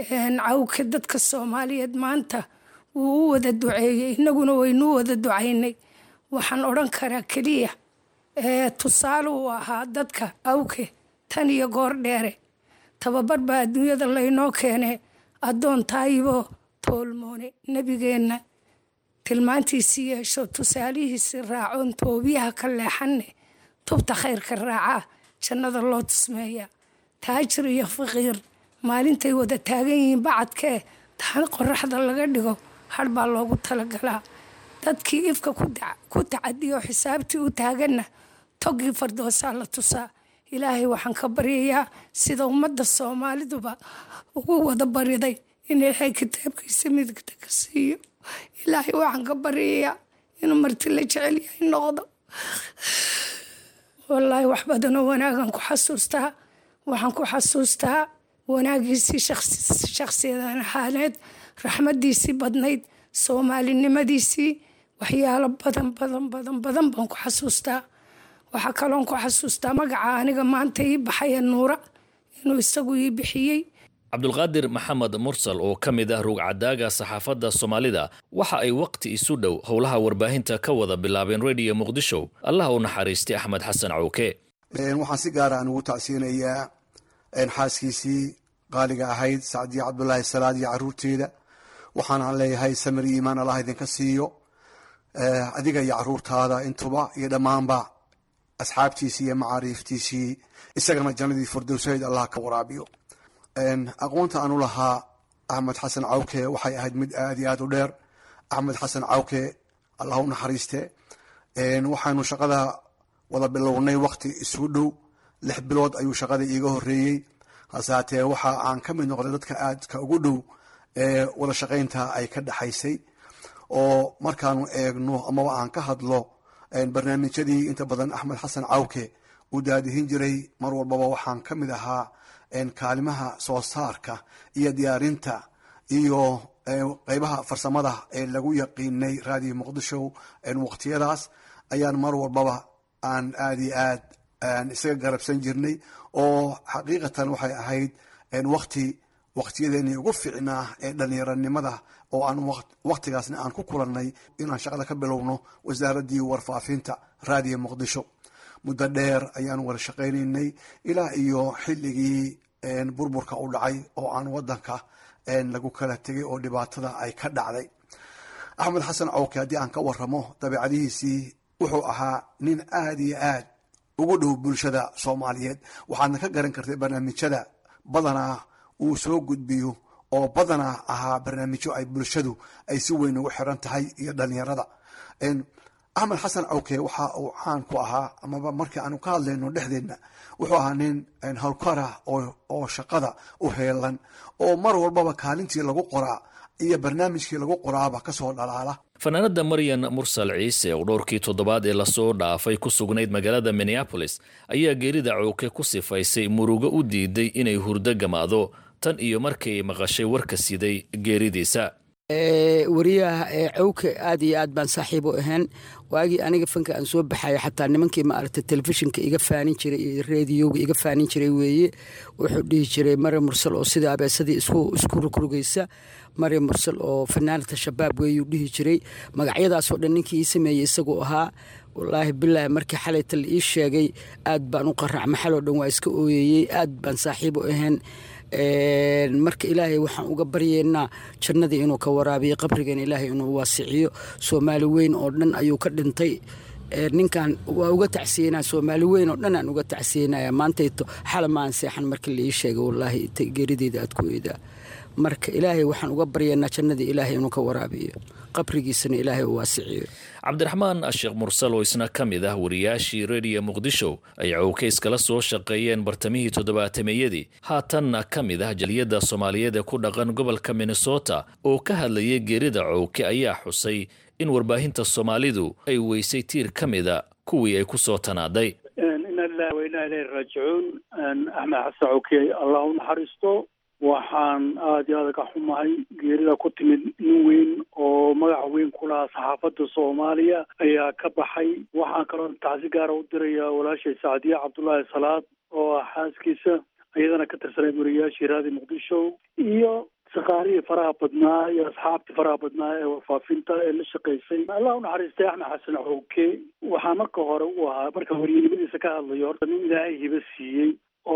Cawke dadka Soomaaliyeed maanta wuu wada duceeyay, inaguna waynu wada ducaynay. waxaan oran karaa kaliya ee tusaale u ahaa dadka Cawke tan iyo goor dheere. tababar baa adduunyada laynoo keenay adoon taayibo toolmoone nabigeena tilmaantiisii yeesho tusaalihiisi raacoon toobiyaha ka leexanne tubta khayrka raaca jannada loo tusmeeya. taajir iyo faqiir maalintay wada taagan yihiin bacadkee taan qoraxda laga dhigo har baa loogu talagalaa. dadkii ifka ku tacadiyo xisaabtii u taaganna togii fardoosaa la tusaa. ilaahay waxaan ka baryayaa sida ummadda Soomaaliduba ugu wada bariday in ilaahay kitaabkiisa midigta ka siiyo. ilaahay waxaan ka baryayaa inuu marti la jecel yahay noqdo. wallaahi wax badan oo wanaagan ku xasuustaa. waxaan ku xasuustaa wanaagiisii shakhsiyadan ahaaneed, raxmadiisii badnayd, soomaalinimadiisii, waxyaalo badan badan badan badan baan ku xasuustaa. waxaa kaloon ku xasuustaa magaca aniga maanta ii baxaya Nuura inuu isagu ii bixiyey. Cabdulqaadir Maxamed Mursal oo ka mid ah rugcadaaga saxaafadda Soomaalida waxa ay waqti isu dhow howlaha warbaahinta ka wada bilaabeen Radio Muqdisho. Allah u naxariistay Axmed Xasan Cawke. waxaan si gaar ah ugu tacsiinayaa xaaskiisii qaaliga ahayd Sacdiya Cabdullaahi Salaad iyo caruurteeda. waxaan leeyahay samir iyo iimaan Allah idinka siiyo, adiga iyo caruurtaada intuba iyo dhammaanba asxaabtiisii iyo macaariiftiisii, isagana jannadii firdowsayd Allah ka waraabiyo. aqoonta aanu lahaa Axmed Xasan Cawke waxay ahayd mid aad iyo aad u dheer. Axmed Xasan Cawke allah u naxariiste waxaanu shaqada wada bilownay wakti isugu dhow lix bilood ayuu shaqada iiga horeeyey hase haatee waxa aan ka mid noqday dadka aadka ugu dhow ee wada shaqaynta ay ka dhaxaysay oo markaanu eegno amaba aan ka hadlo barnaamijyadii inta badan axmed xasan cawke uu daadihin jiray mar walbaba waxaan ka mid ahaa kaalimaha soo saarka iyo diyaarinta iyo qeybaha farsamada ee lagu yaqiinay raadiyo muqdisho waqtiyadaas ayaan mar walbaba aan aada iyo aad isaga garabsan jirnay oo xaqiiqatan waxay ahayd waqti waqtiyadeennii ugu fiicnaa ee dhallinyaranimada oo aan waqtigaasna aan ku kulannay inaan shaqada ka bilowno wasaaraddii warfaafinta raadiyo muqdisho muddo dheer ayaan wada shaqaynaynay ilaa iyo xilligii burburka u dhacay oo aan wadanka lagu kala tegay oo dhibaatada ay ka dhacday axmed xasan cawke haddii aan ka waramo dabeicadihiisii wuxuu ahaa nin aada iyo aad ugu dhow bulshada soomaaliyeed waxaadna ka garan kartay barnaamijyada badanaa uu soo gudbiyo oo badanaa ahaa barnaamijyo ay bulshadu ay si weyn ugu xiran tahay iyo dhalinyarada axmed xasan cawke waxa uu caan ku ahaa amaba markii aanu ka hadlayno dhexdeedna wuxuu ahaa nin howlkara oo shaqada u heelan oo mar walbaba kaalintii lagu qoraa iyo barnaamijkii lagu qoraaba kasoo dhalaala fanaanada maryan mursal ciise oo dhowrkii toddobaad ee lasoo dhaafay ku sugnayd magaalada minneabolis ayaa geerida cawke ku sifaysay murugo u diiday inay hurdo gamaado tan iyo markay maqashay warka siday geeridiisa wariyaha cawke aad iyo aad baan saaxiib u ahayn waagii aniga fanka aan soo baxayo xataa nimankii maaragtay telefishinka iga faanin jiray iyo reediyoga iga faanin jiray weeye wuxuu dhihi jiray maryan mursal oo sida abeesadii isku rugrugaysa maryan mursal oo fanaanata shabaab weeyuu dhihi jiray magacyadaasoo dhan ninkii ii sameeyey isaguu ahaa wallaahi bilaahi markii xalayta la ii sheegay aad baan u qaraac maxaloo dhan waa iska ooyeeyey aad baan saaxiib u ahayn marka ilaahay waxaan uga baryeynaa jannadii inuu ka waraabiyo qabrigan ilaahay inuu waasiciyo soomaali weyn oo dhan ayuu ka dhintay ninkan waa uga tacsiyenaa soomaali weyn oo dhan aan uga tacsiyenaya maantayto xala maan seexan markii la ii sheegay wallaahi geerideeda aad ku eedaa marka ilaahay waxaan uga baryeynaa jannadii ilaahay inuu ka waraabiyo qabrigiisana ilaahay uu waasiciyo cabdiraxmaan sheekh mursal oo isna ka mid ah wariyaashii rediyo muqdisho ay cawke iskala soo shaqeeyeen bartamihii toddobaatameyadii haatanna ka mid ah jaliyadda soomaaliyeed ee ku dhaqan gobolka minnesota oo ka hadlayay geerida cawke ayaa xusay in warbaahinta soomaalidu ay weysay tiir ka mida kuwii ay ku soo tanaaday ina lillahi wa inaa ilayhi raajicuun axmed xasan cawke allah u naxariisto waxaan aada iyo aada ka xumahay geerida ku timid nin weyn oo magaca weyn ku lahaa saxaafadda soomaaliya ayaa ka baxay waxaan kaloo tacsi gaara u dirayaa walaashay sacdiye cabdullaahi salaad oo ah xaaskiisa iyadana ka tirsanay wariyaashii raadi muqdisho iyo shaqaalihii faraha badnaa iyo asxaabtii faraha badnaa ee warfaafinta ee la shaqaysay allah u naxariistay axmed xasan cawke waxaa marka hore u ahaa marka waryanimadiisa ka hadlayo horta nin ilaahay hibo siiyey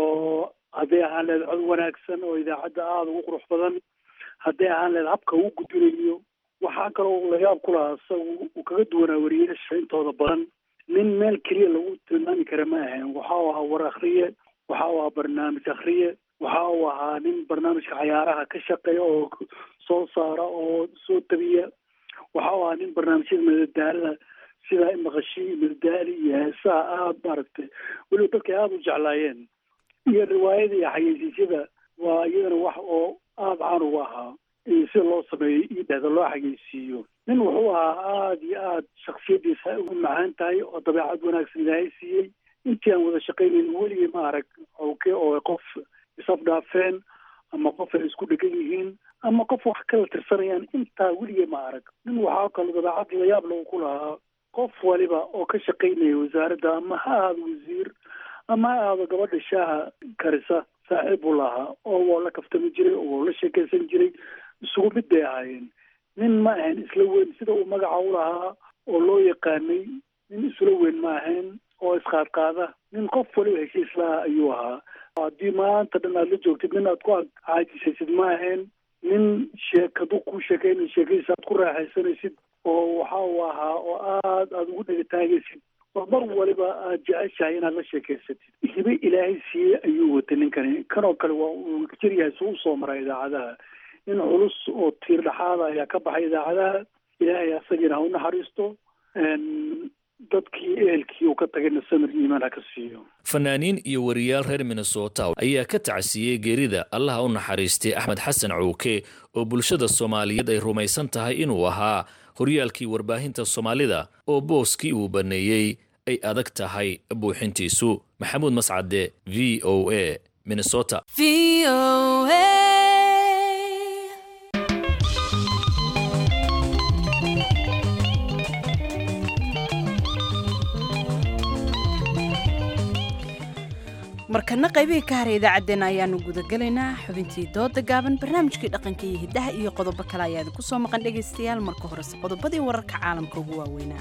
oo hadday ahaan leed cod wanaagsan oo idaacadda aada ugu qurux badan hadday ahaan leed habka uu gudbinayo waxaa kaloo layaab ku lahaa isaga uu kaga duwanaa wariyaasha intooda badan nin meel keliya lagu tilmaami kara ma ahayn waxa uu ahaa war akhriye waxa uu ahaa barnaamij akhriye waxa uu ahaa nin barnaamijka cayaaraha ka shaqeeya oo soo saara oo soo tabiya waxa uu ahaa nin barnaamijyada madadaalada sida maqashii madadaali iyo heesaha aada maaragtay weliba dadka aada u jeclaayeen iyo riwaayada iyo xayeysiisyada waa iyadana wax oo aada caan uga ahaa sida loo sameeyo iyo dhehda loo xayeysiiyo nin wuxuu ahaa aada iyo aada shaksiyadiisa ugu macaan tahay oo dabeecad wanaagsan ilaahay siiyey intii aan wada shaqaynayn weligii ma arag cawke oo qof isafdhaafeen ama qof ay isku dhegan yihiin ama qof wax kala tirsanayaan intaa weligii ma arag nin waxaa kaloo dabeecad layaab lagu ku lahaa qof waliba oo ka shaqaynaya wasaaradda ama ha ahaado wasiir ama ha ahaado gabadha shaaha karisa saaxiib buu lahaa oo waa la kaftami jiray oo la sheekaysan jiray isugu mid bay ahaayeen nin ma ahayn isla weyn sida uu magaca u lahaa oo loo yaqaanay nin isla weyn ma ahayn oo isqaadqaada nin qof waliba heshiis laha ayuu ahaa haddii maanta dhan aad la joogtid nin aad ku caajisaysid ma ahayn nin sheekadu ku sheekayna sheekadiisa aad ku raaxaysanaysid oo waxa uu ahaa oo aad aada ugu dhegataagaysid oo mar waliba aad jeceshahay inaad la sheekaysatid hibe ilaahay siiyey ayuu watay ninkani kanoo kale waa uu jiryahay suu usoo maray idaacadaha nin culus oo tiir dhexaada ayaa ka baxay idaacadaha ilaahay asagina ha u naxariisto dadkii ehelkii uu ka tagayna samir iimaan ha ka siiyo. fanaaniin iyo wariyaal reer Minnesota ayaa ka tacsiyey geerida allaha u naxariistay Axmed Xasan Cawke oo bulshada Soomaaliyeed ay rumaysan tahay inuu ahaa horyaalkii warbaahinta Soomaalida oo booskii uu baneeyay ay adag tahay buuxintiisu. Maxamuud Mascade, V O A, Minnesota. V O A markana qaybihii ka haray idaacaddeenna ayaanu gudagelaynaa xubintii dooda gaaban barnaamijkii dhaqanka iyo hiddaha iyo qodobo kale ayaa idinku soo maqan dhegaystayaal. marka horese qodobadii wararka caalamka ugu waaweynaa.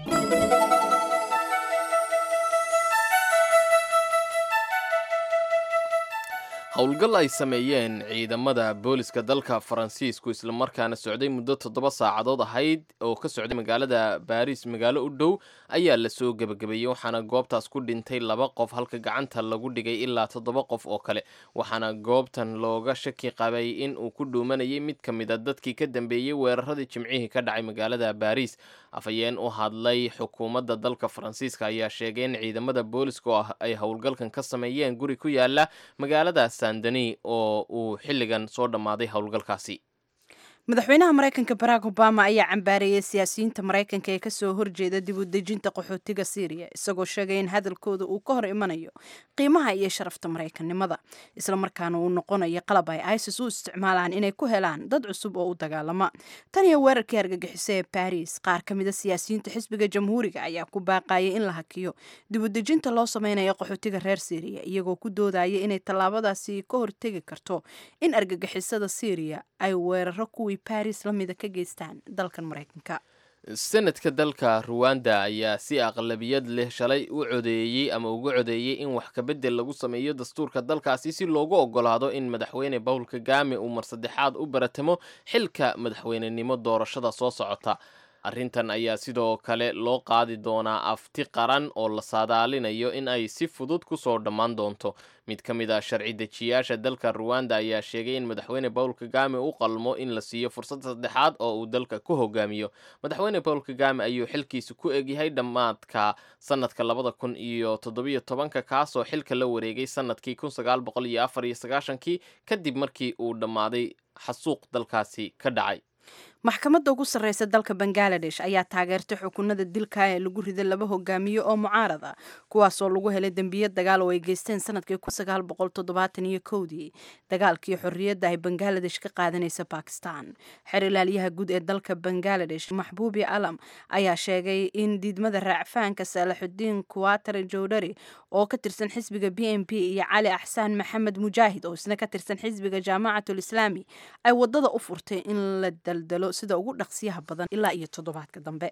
howlgal ay sameeyeen ciidamada booliska dalka Faransiisku isla markaana socday muddo toddoba saacadood ahayd oo ka socday magaalada Paris magaalo u dhow ayaa la soo gabagabeeyay waxaana goobtaas ku dhintay laba qof halka gacanta lagu dhigay ilaa toddoba qof oo kale waxaana goobtan looga shaki qabay in uu ku dhuumanayay mid ka mid ah dadkii ka dambeeyay weeraradii jimcihii ka dhacay magaalada Paris. afayeen u hadlay xukuumadda dalka Faransiiska ayaa sheegay in ciidamada booliska oo ay howlgalkan ka sameeyeen guri ku yaala magaalada Sandani oo uu xilligan soo dhamaaday howlgalkaasi. madaxweynaha Mareykanka Barack Obama ayaa cambaareeyay siyaasiyiinta Mareykanka ee ka soo horjeeda dib u dejinta qaxootiga Syria isagoo sheegay in hadalkooda uu ka hor imanayo qiimaha iyo sharafta Mareykanimada isla markaana uu noqonayo qalab ay ISIS u isticmaalaan inay ku helaan dad cusub oo u dagaalama. tan iyo weerarkii argagixisay ee Paris qaar ka mid ah siyaasiyiinta xisbiga jamhuuriga ayaa ku baaqayay in la hakiyo dib u dejinta loo sameynayo qaxootiga reer Syria iyagoo ku doodaya inay tallaabadaasi ka hortegi karto in argagixisada Syria ay weeraro kuwii Paris lamida ka geystaan dalkan Mareykanka. Senadka dalka Rwanda ayaa si aqlabiyad leh shalay u codeeyay ama ugu codeeyay in wax ka bedel lagu sameeyo dastuurka dalkaasi si loogu ogolaado in madaxweyne Paul Kagame uu mar saddexaad u baratamo xilka madaxweynenimo doorashada soo socota. arrintan ayaa sidoo kale loo qaadi doonaa afti qaran oo la saadaalinayo in ay si fudud ku soo dhammaan doonto. mid ka mid ah sharci dejiyaasha dalka Rwanda ayaa sheegay in madaxweyne Paul Kagame uu qalmo in la siiyo fursad saddexaad oo uu dalka ku hogaamiyo. madaxweyne Paul Kagame ayuu xilkiisa ku egyahay dhammaadka sanadka labada kun iyo toddobiyo tobanka kaasoo xilka la wareegay sanadkii kun sagaal boqol iyo afar iyo sagaashankii kadib markii uu dhammaaday xasuuq dalkaasi ka dhacay. maxkamadda ugu sarreysa dalka Bangladesh ayaa taageertay xukunada dilka ee lagu riday laba hogaamiye oo mucaarad ah kuwaasoo lagu helay dambiyo dagaal oo ay geysteen sanadkii kun sagaal boqol toddobaatan iyo kowdii dagaalkii xorriyadda ay Bangladesh ka qaadanaysa Pakistan. xeer ilaaliyaha guud ee dalka Bangladesh Mahbubi Alam ayaa sheegay in diidmada raacfaanka Salahuddin Quwatari Jowdari oo ka tirsan xisbiga B N P iyo Cali Ahsan Maxamed Mujaahid oo isna ka tirsan xisbiga Jaamacatul Islaami ay wadada u furtay in la daldalo sida ugu dhaqsiyaha badan ilaa iyo toddobaadka dambe.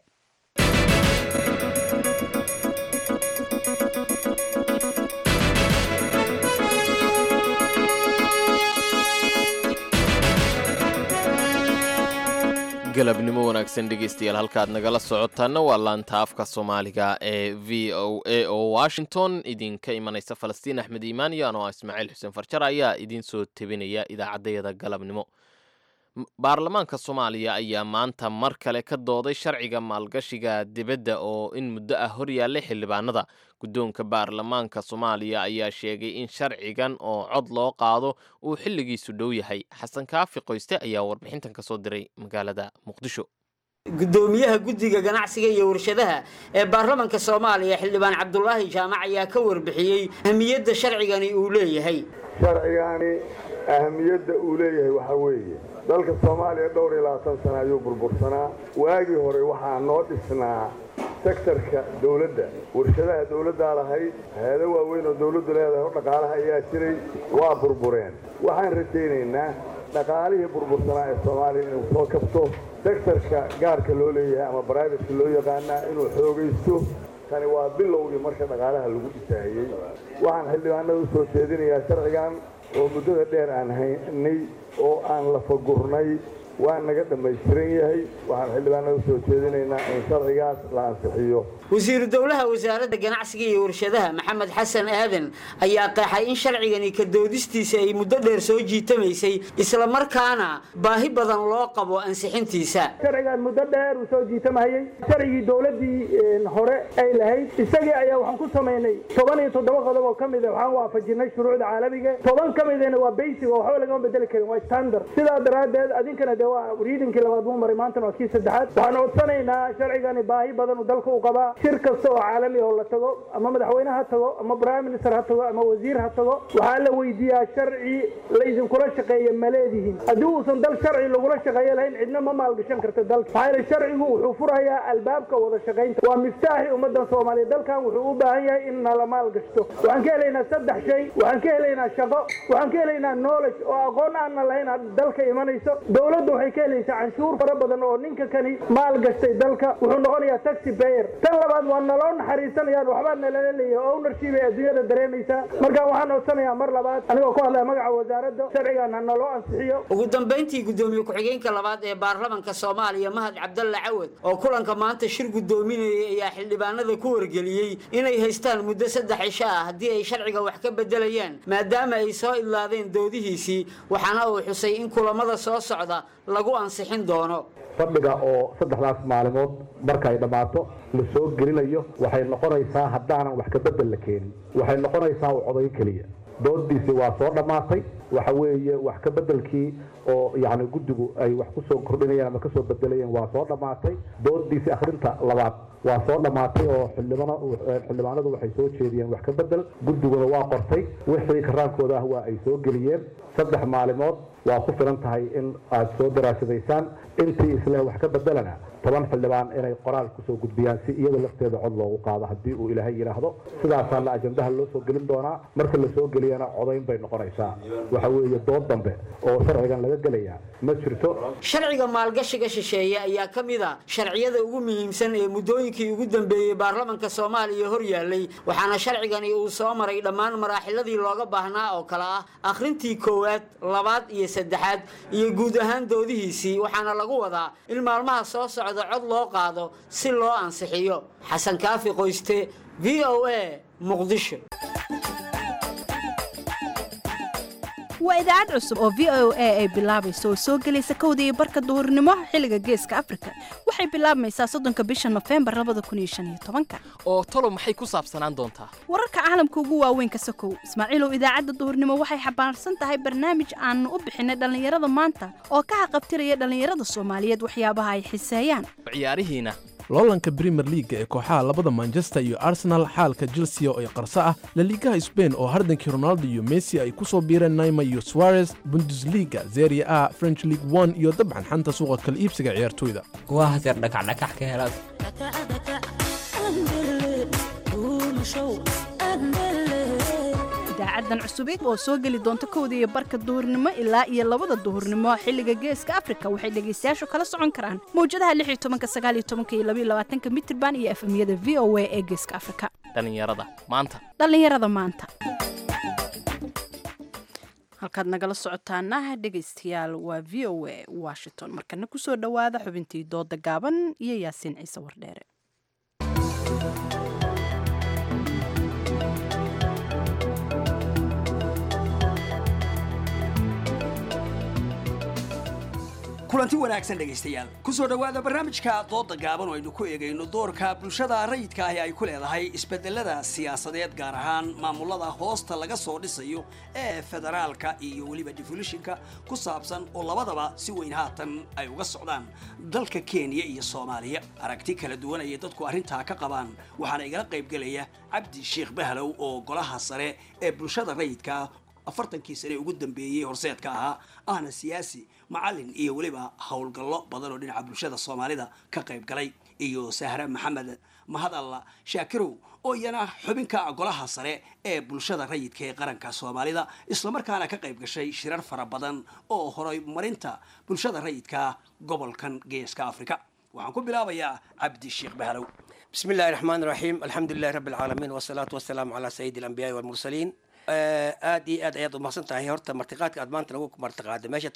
galabnimo wanaagsan dhegeystayaal halkaad nagala socotaana waa laanta afka Soomaaliga ee V O A oo Washington idinka imanaysa. Falastiin Axmed Iimaan iyo anoo Ismaaciil Xuseen Farjar ayaa idin soo tebinaya idaacaddayada galabnimo. baarlamaanka Soomaaliya ayaa maanta mar kale ka dooday sharciga maalgashiga dibadda oo in muddo ah hor yaallay xildhibaanada. guddoonka baarlamaanka Soomaaliya ayaa sheegay in sharcigan oo cod loo qaado uu xilligiisu dhow yahay. xasan kaafi qoyste ayaa warbixintan ka soo diray magaalada Muqdisho. gudoomiyaha guddiga ganacsiga iyo warshadaha ee baarlamaanka Soomaaliya xildhibaan Cabdullaahi Jaamac ayaa ka warbixiyay ahmiyadda sharcigani uu leeyahay. sharcigani ahmiyadda uu leeyahay waxa weeye dalka Soomaaliya dhowr iyo labaatan sano ayuu burbursanaa. waagii hore waxaa noo dhisnaa sektorka dawladda, warshadaha dawladda lahayd, hay'ado waaweyn oo dawladdu leedahay oo dhaqaalaha ayaa jiray, waa burbureen. waxaan rajaynaynaa dhaqaalihii burbursanaa ee Soomaaliya inuu soo kabto, sektorka gaarka loo leeyahay ama private loo yaqaana inuu xoogaysto. tani waa bilowgii marka dhaqaalaha lagu dhisaayay. waxaan xildhibaanada u soo jeedinayaa sharcigan oo muddada dheer aan haynay oo aan la fagurnay waa naga dhammaystiran yahay waxaan xildhibaanada usoo jeedinaynaa in sharcigaas la ansixiyo. wasiiru dowlaha wasaaradda ganacsiga iyo warshadaha maxamed xasan aadan ayaa qeexay in sharcigani ka doodistiisa ay muddo dheer soo jiitamaysay isla markaana baahi badan loo qabo ansixintiisa. sharcigan muddo dheer uu soo jiitamayay sharcigii dowladii hore ay lahayd isagii ayaa waxaan ku sameynay toban iyo toddoba qodob oo kamid ah waxaan waafajinay shuruucda caalamiga toban kamid ahna waa basic oo waxba laga bedeli karin waa standard sidaa daraadeed adinkana de waa readingkii labaad uu maray maanta waa kii saddexaad waxaan codsanaynaa sharcigani baahi badan uu dalka u qabaa shir kasta oo caalami oo la tago ama madaxweyne ha tago ama prime minister ha tago ama wasiir ha tago waxaa la weydiiyaa sharci la idinkula shaqeeya ma leedihiin haddii uusan dal sharci lagula shaqeeyo lahayn cidna ma maalgashan karta dalka maxaa yeele sharcigu wuxuu furayaa albaabka wada shaqaynta waa miftaaxi ummadan soomaaliyeed dalkan wuxuu u baahan yahay in nala maalgashto waxaan ka helaynaa saddex shay waxaan ka helaynaa shaqo waxaan ka helaynaa knowledge oo aqoon aanna lahayn dalka imanayso dowladdu waxay ka helaysaa canshuur fara badan oo ninka kani maalgashtay dalka wuxuu noqonayaa taxi payer tan labaad waa naloo naxariisanayaan waxbaa nalala leeyahay ownership ay adduunyada dareemaysaa markaa waxaan codsanayaa mar labaad anigoo ku hadlaya magaca wasaaradda sharcigan ha naloo ansixiyo. ugu dambeyntii gudoomiye ku-xigeenka labaad ee baarlamanka soomaaliya mahad cabdalle cawad oo kulanka maanta shir gudoominayay ayaa xildhibaanada ku wargeliyey inay haystaan muddo saddex cisho ah haddii ay sharciga wax ka bedelayaan maadaama ay soo idlaadeen doodihiisii waxaana uu xusay in kulamada soo socda lagu ansixin doono. fadhiga oo saddexdaas maalimood marka ay dhammaato la soo gelinayo waxay noqonaysaa haddaanan wax ka bedel la keenin waxay noqonaysaa u codayn keliya doodiisi waa soo dhammaatay waxa weeye wax ka bedelkii oo yacni guddigu ay wax ku soo kordhinayeen ama ka soo bedelayeen waa soo dhammaatay doodiisi akhrinta labaad waa soo dhammaatay oo xildhibaanadu waxay soo jeediyeen wax ka bedel guddiguna waa qortay wixii karaankooda ah waa ay soo geliyeen saddex maalimood waa ku filan tahay in aad soo daraasadaysaan intii isle wax ka bedelana toban xildhibaan inay qoraal kusoo gudbiyaan si iyada lafteeda cod loogu qaado haddii uu ilaahay yidhaahdo sidaasaana ajandaha loo soo gelin doonaa marka la soo geliyana codayn bay noqonaysaa waxa weeye dood dambe oo sharcigan laga gelayaa ma jirto. sharciga maalgashiga shisheeye ayaa ka mid a sharciyada ugu muhiimsan ee muddooyinkii ugu dambeeyey baarlamanka soomaaliya hor yaallay waxaana sharcigani uu soo maray dhammaan maraaxiladii looga baahnaa oo kale ah akhrintii koowaad labaad iyo saddexaad iyo guud ahaan doodihiisii waxaana lagu wadaa in maalmaha soo socda cod loo qaado si loo ansixiyo. xasan kaafi qoyste v o a muqdisho. waa idaacad cusub oo v o a ay bilaabayso oo soo gelaysa kowda iyo barka duhurnimo xilliga geeska afrika waxay bilaabmaysaa soddonka bisha nofembar labada kun iyo shan iyo tobanka oo talo maxay ku saabsanaan doontaa wararka caalamka ugu waaweyn ka sokow ismaaciilow idaacadda duhurnimo waxay xambaarsan tahay barnaamij aanu u bixinay dhallinyarada maanta oo ka haqabtiraya dhallinyarada soomaaliyeed waxyaabaha ay xiseeyaan ciyaarihiina loolanka Premier League ee kooxaha labada Manchester iyo Arsenal xaalka Chelsea oo ay qarso ah La Liga Spain oo hardankii Ronaldo iyo Messi ay ku soo biireen Neymar iyo Suarez Bundesliga Serie A French League one iyo dabcan xanta suuqa kala iibsiga ciyaartoyda waa hadeer dhakac dhakac ka helaad idaacadan cusub oo soo geli doonta kowda iyo barka duhurnimo ilaa iyo labada duhurnimo xilliga geeska afrika waxay dhageystayaashu kala socon karaan mawjadaha lix iyo tobanka sagaal iyo tobanka iyo laba iyo labaatanka mitirban iyo efemyada v o a ee geeska afrika. dhalinyarada maanta dhalinyarada maanta halkaad nagala socotaana dhegeystayaal waa v o a Washington markana kusoo dhawaada xubintii dooda gaaban iyo yaasiin ciise wardheere. kulanti wanaagsan dhegaystayaal ku soo dhawaada barnaamijka dooda gaaban oo aynu ku eegayno doorka bulshada rayidka ah ee ay ku leedahay isbedelada siyaasadeed gaar ahaan maamulada hoosta laga soo dhisayo ee federaalka iyo weliba devolutionka ku saabsan oo labadaba si weyn haatan ay uga socdaan dalka Kenya iyo Soomaaliya aragti kala duwan ay dadku arrintaa ka qabaan waxaana igala qayb galaya Cabdi Sheekh Bahlow oo golaha sare ee bulshada rayidka afartankii sane ugu dambeeyay horseedka ahaa ahna siyaasi macallin iyo waliba howlgallo badan oo dhinaca bulshada Soomaalida ka qayb galay iyo Sahra Maxamed mahad alla Shaakirow oo iyana xubinka golaha sare ee bulshada rayidka ee qaranka Soomaalida isla markaana ka qayb gashay shirar fara badan oo horay marinta bulshada rayidka gobolkan geeska Afrika waxaan ku bilaabayaa Cabdi Sheekh Bahlow. بسم الله الرحمن الرحيم الحمد لله رب العالمين والصلاة والسلام على سيد الأنبياء والمرسلين aad iyo aad ayaad u mahadsan tahay horta martiqaadka aad maanta lagu martiqaaday meeshatan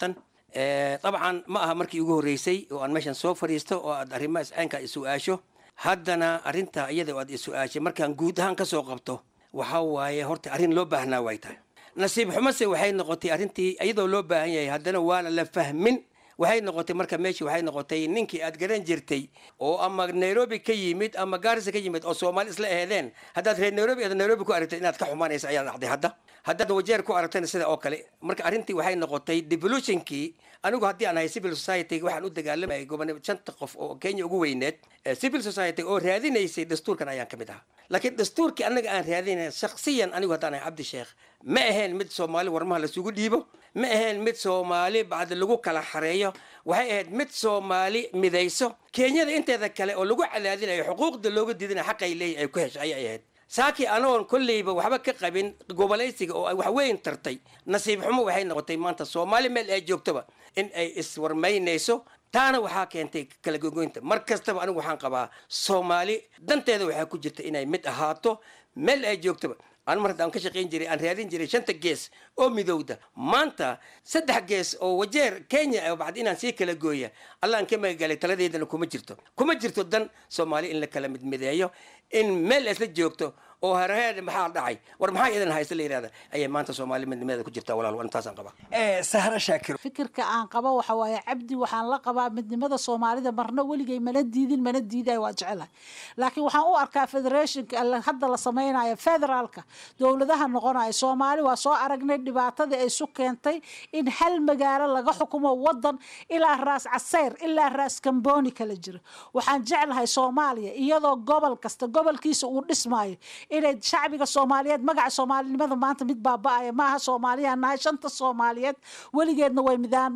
dabcan ma aha markii ugu horreysay oo aan meeshan soo fadhiisto oo aad arrimaha iscaynka isu-aasho haddana arrinta iyada oo aad isu-aashay markaan guud ahaan ka soo qabto waxaa waaye horta arrin loo baahnaa way tahay nasiib xumase waxay noqotay arrintii iyadoo loo baahan yahay haddana waana la fahmin waxay noqotay marka meeshii waxay noqotay ninkii aad garan jirtay oo ama nairobi ka yimid ama gaarisa ka yimid oo soomaali isla aheedeen haddaad reer nairobi aad nairobi ku aragtay inaad ka xumaanaysa ayaa dhacday hadda haddaad wajeer ku aragtayna sida oo kale marka arrintii waxay noqotay devolutionkii anigu haddii aan ahay civil society waxaan u dagaalamayay gobonimo shanta qof oo kenya ugu weyneed civil society oo raadinaysay dastuurkan ayaan ka mid ahaa laakiin dastuurkii annaga aan raadinay shakhsiyan anigu haddaan ahay cabdi sheekh ma ahayn mid soomaali warmaha lasugu dhiibo ma ahayn mid soomaali bacdi lagu kala xareeyo waxay ahayd mid soomaali midayso kenyada inteeda kale oo lagu cadaadinayo xuquuqda looga diidinayo xaqay leeyahay ay ku heshay ayay ahayd saakii anoon kolleyba waxba ka qabin gobolaysiga oo ay wax weyn tartay nasiib xumo waxay noqotay maanta soomaali meel ay joogtoba in ay iswarmaynayso taana waxaa keentay kala gogoynta mar kastaba anigu waxaan qabaa soomaali danteeda waxaa ku jirta inay mid ahaato meel ay joogtoba aan mar haddaan ka shaqayn jiray aan raadin jiray shanta gees oo midowda maanta saddex gees oo wajeer kenya oo bacdi inaan sii kala gooya allaan ka magagalay taladeedana kuma jirto kuma jirto dan soomaali in la kala midmideeyo in meel isla joogto oo hareer maxaa dhacay war maxaa idan haysta la yiraahdo ayay maanta Soomaali midnimada ku jirtaa walaal waan taasaan qabaa ee sahra shaakir fikirka aan qabo waxa waaye cabdi waxaan la qabaa midnimada Soomaalida marna waligay mana diidin mana diiday waa jecelahay laakiin waxaan u arkaa federationka hadda la sameeynayo federaalka dawladaha noqonaya Soomaali waa soo aragnay dhibaatada ay su keentay in hal magaalo laga xukumo wadan ilaa raas Casayr ilaa raas Kamboni kala jiro waxaan jecelahay Soomaaliya iyadoo gobol kasta gobolkiisa uu dhismaayo inay shacbiga Soomaaliyeed magaca Soomaalinimada maanta mid baaba'aya maaha Soomaaliya nahay shanta Soomaaliyeed waligeedna way midaan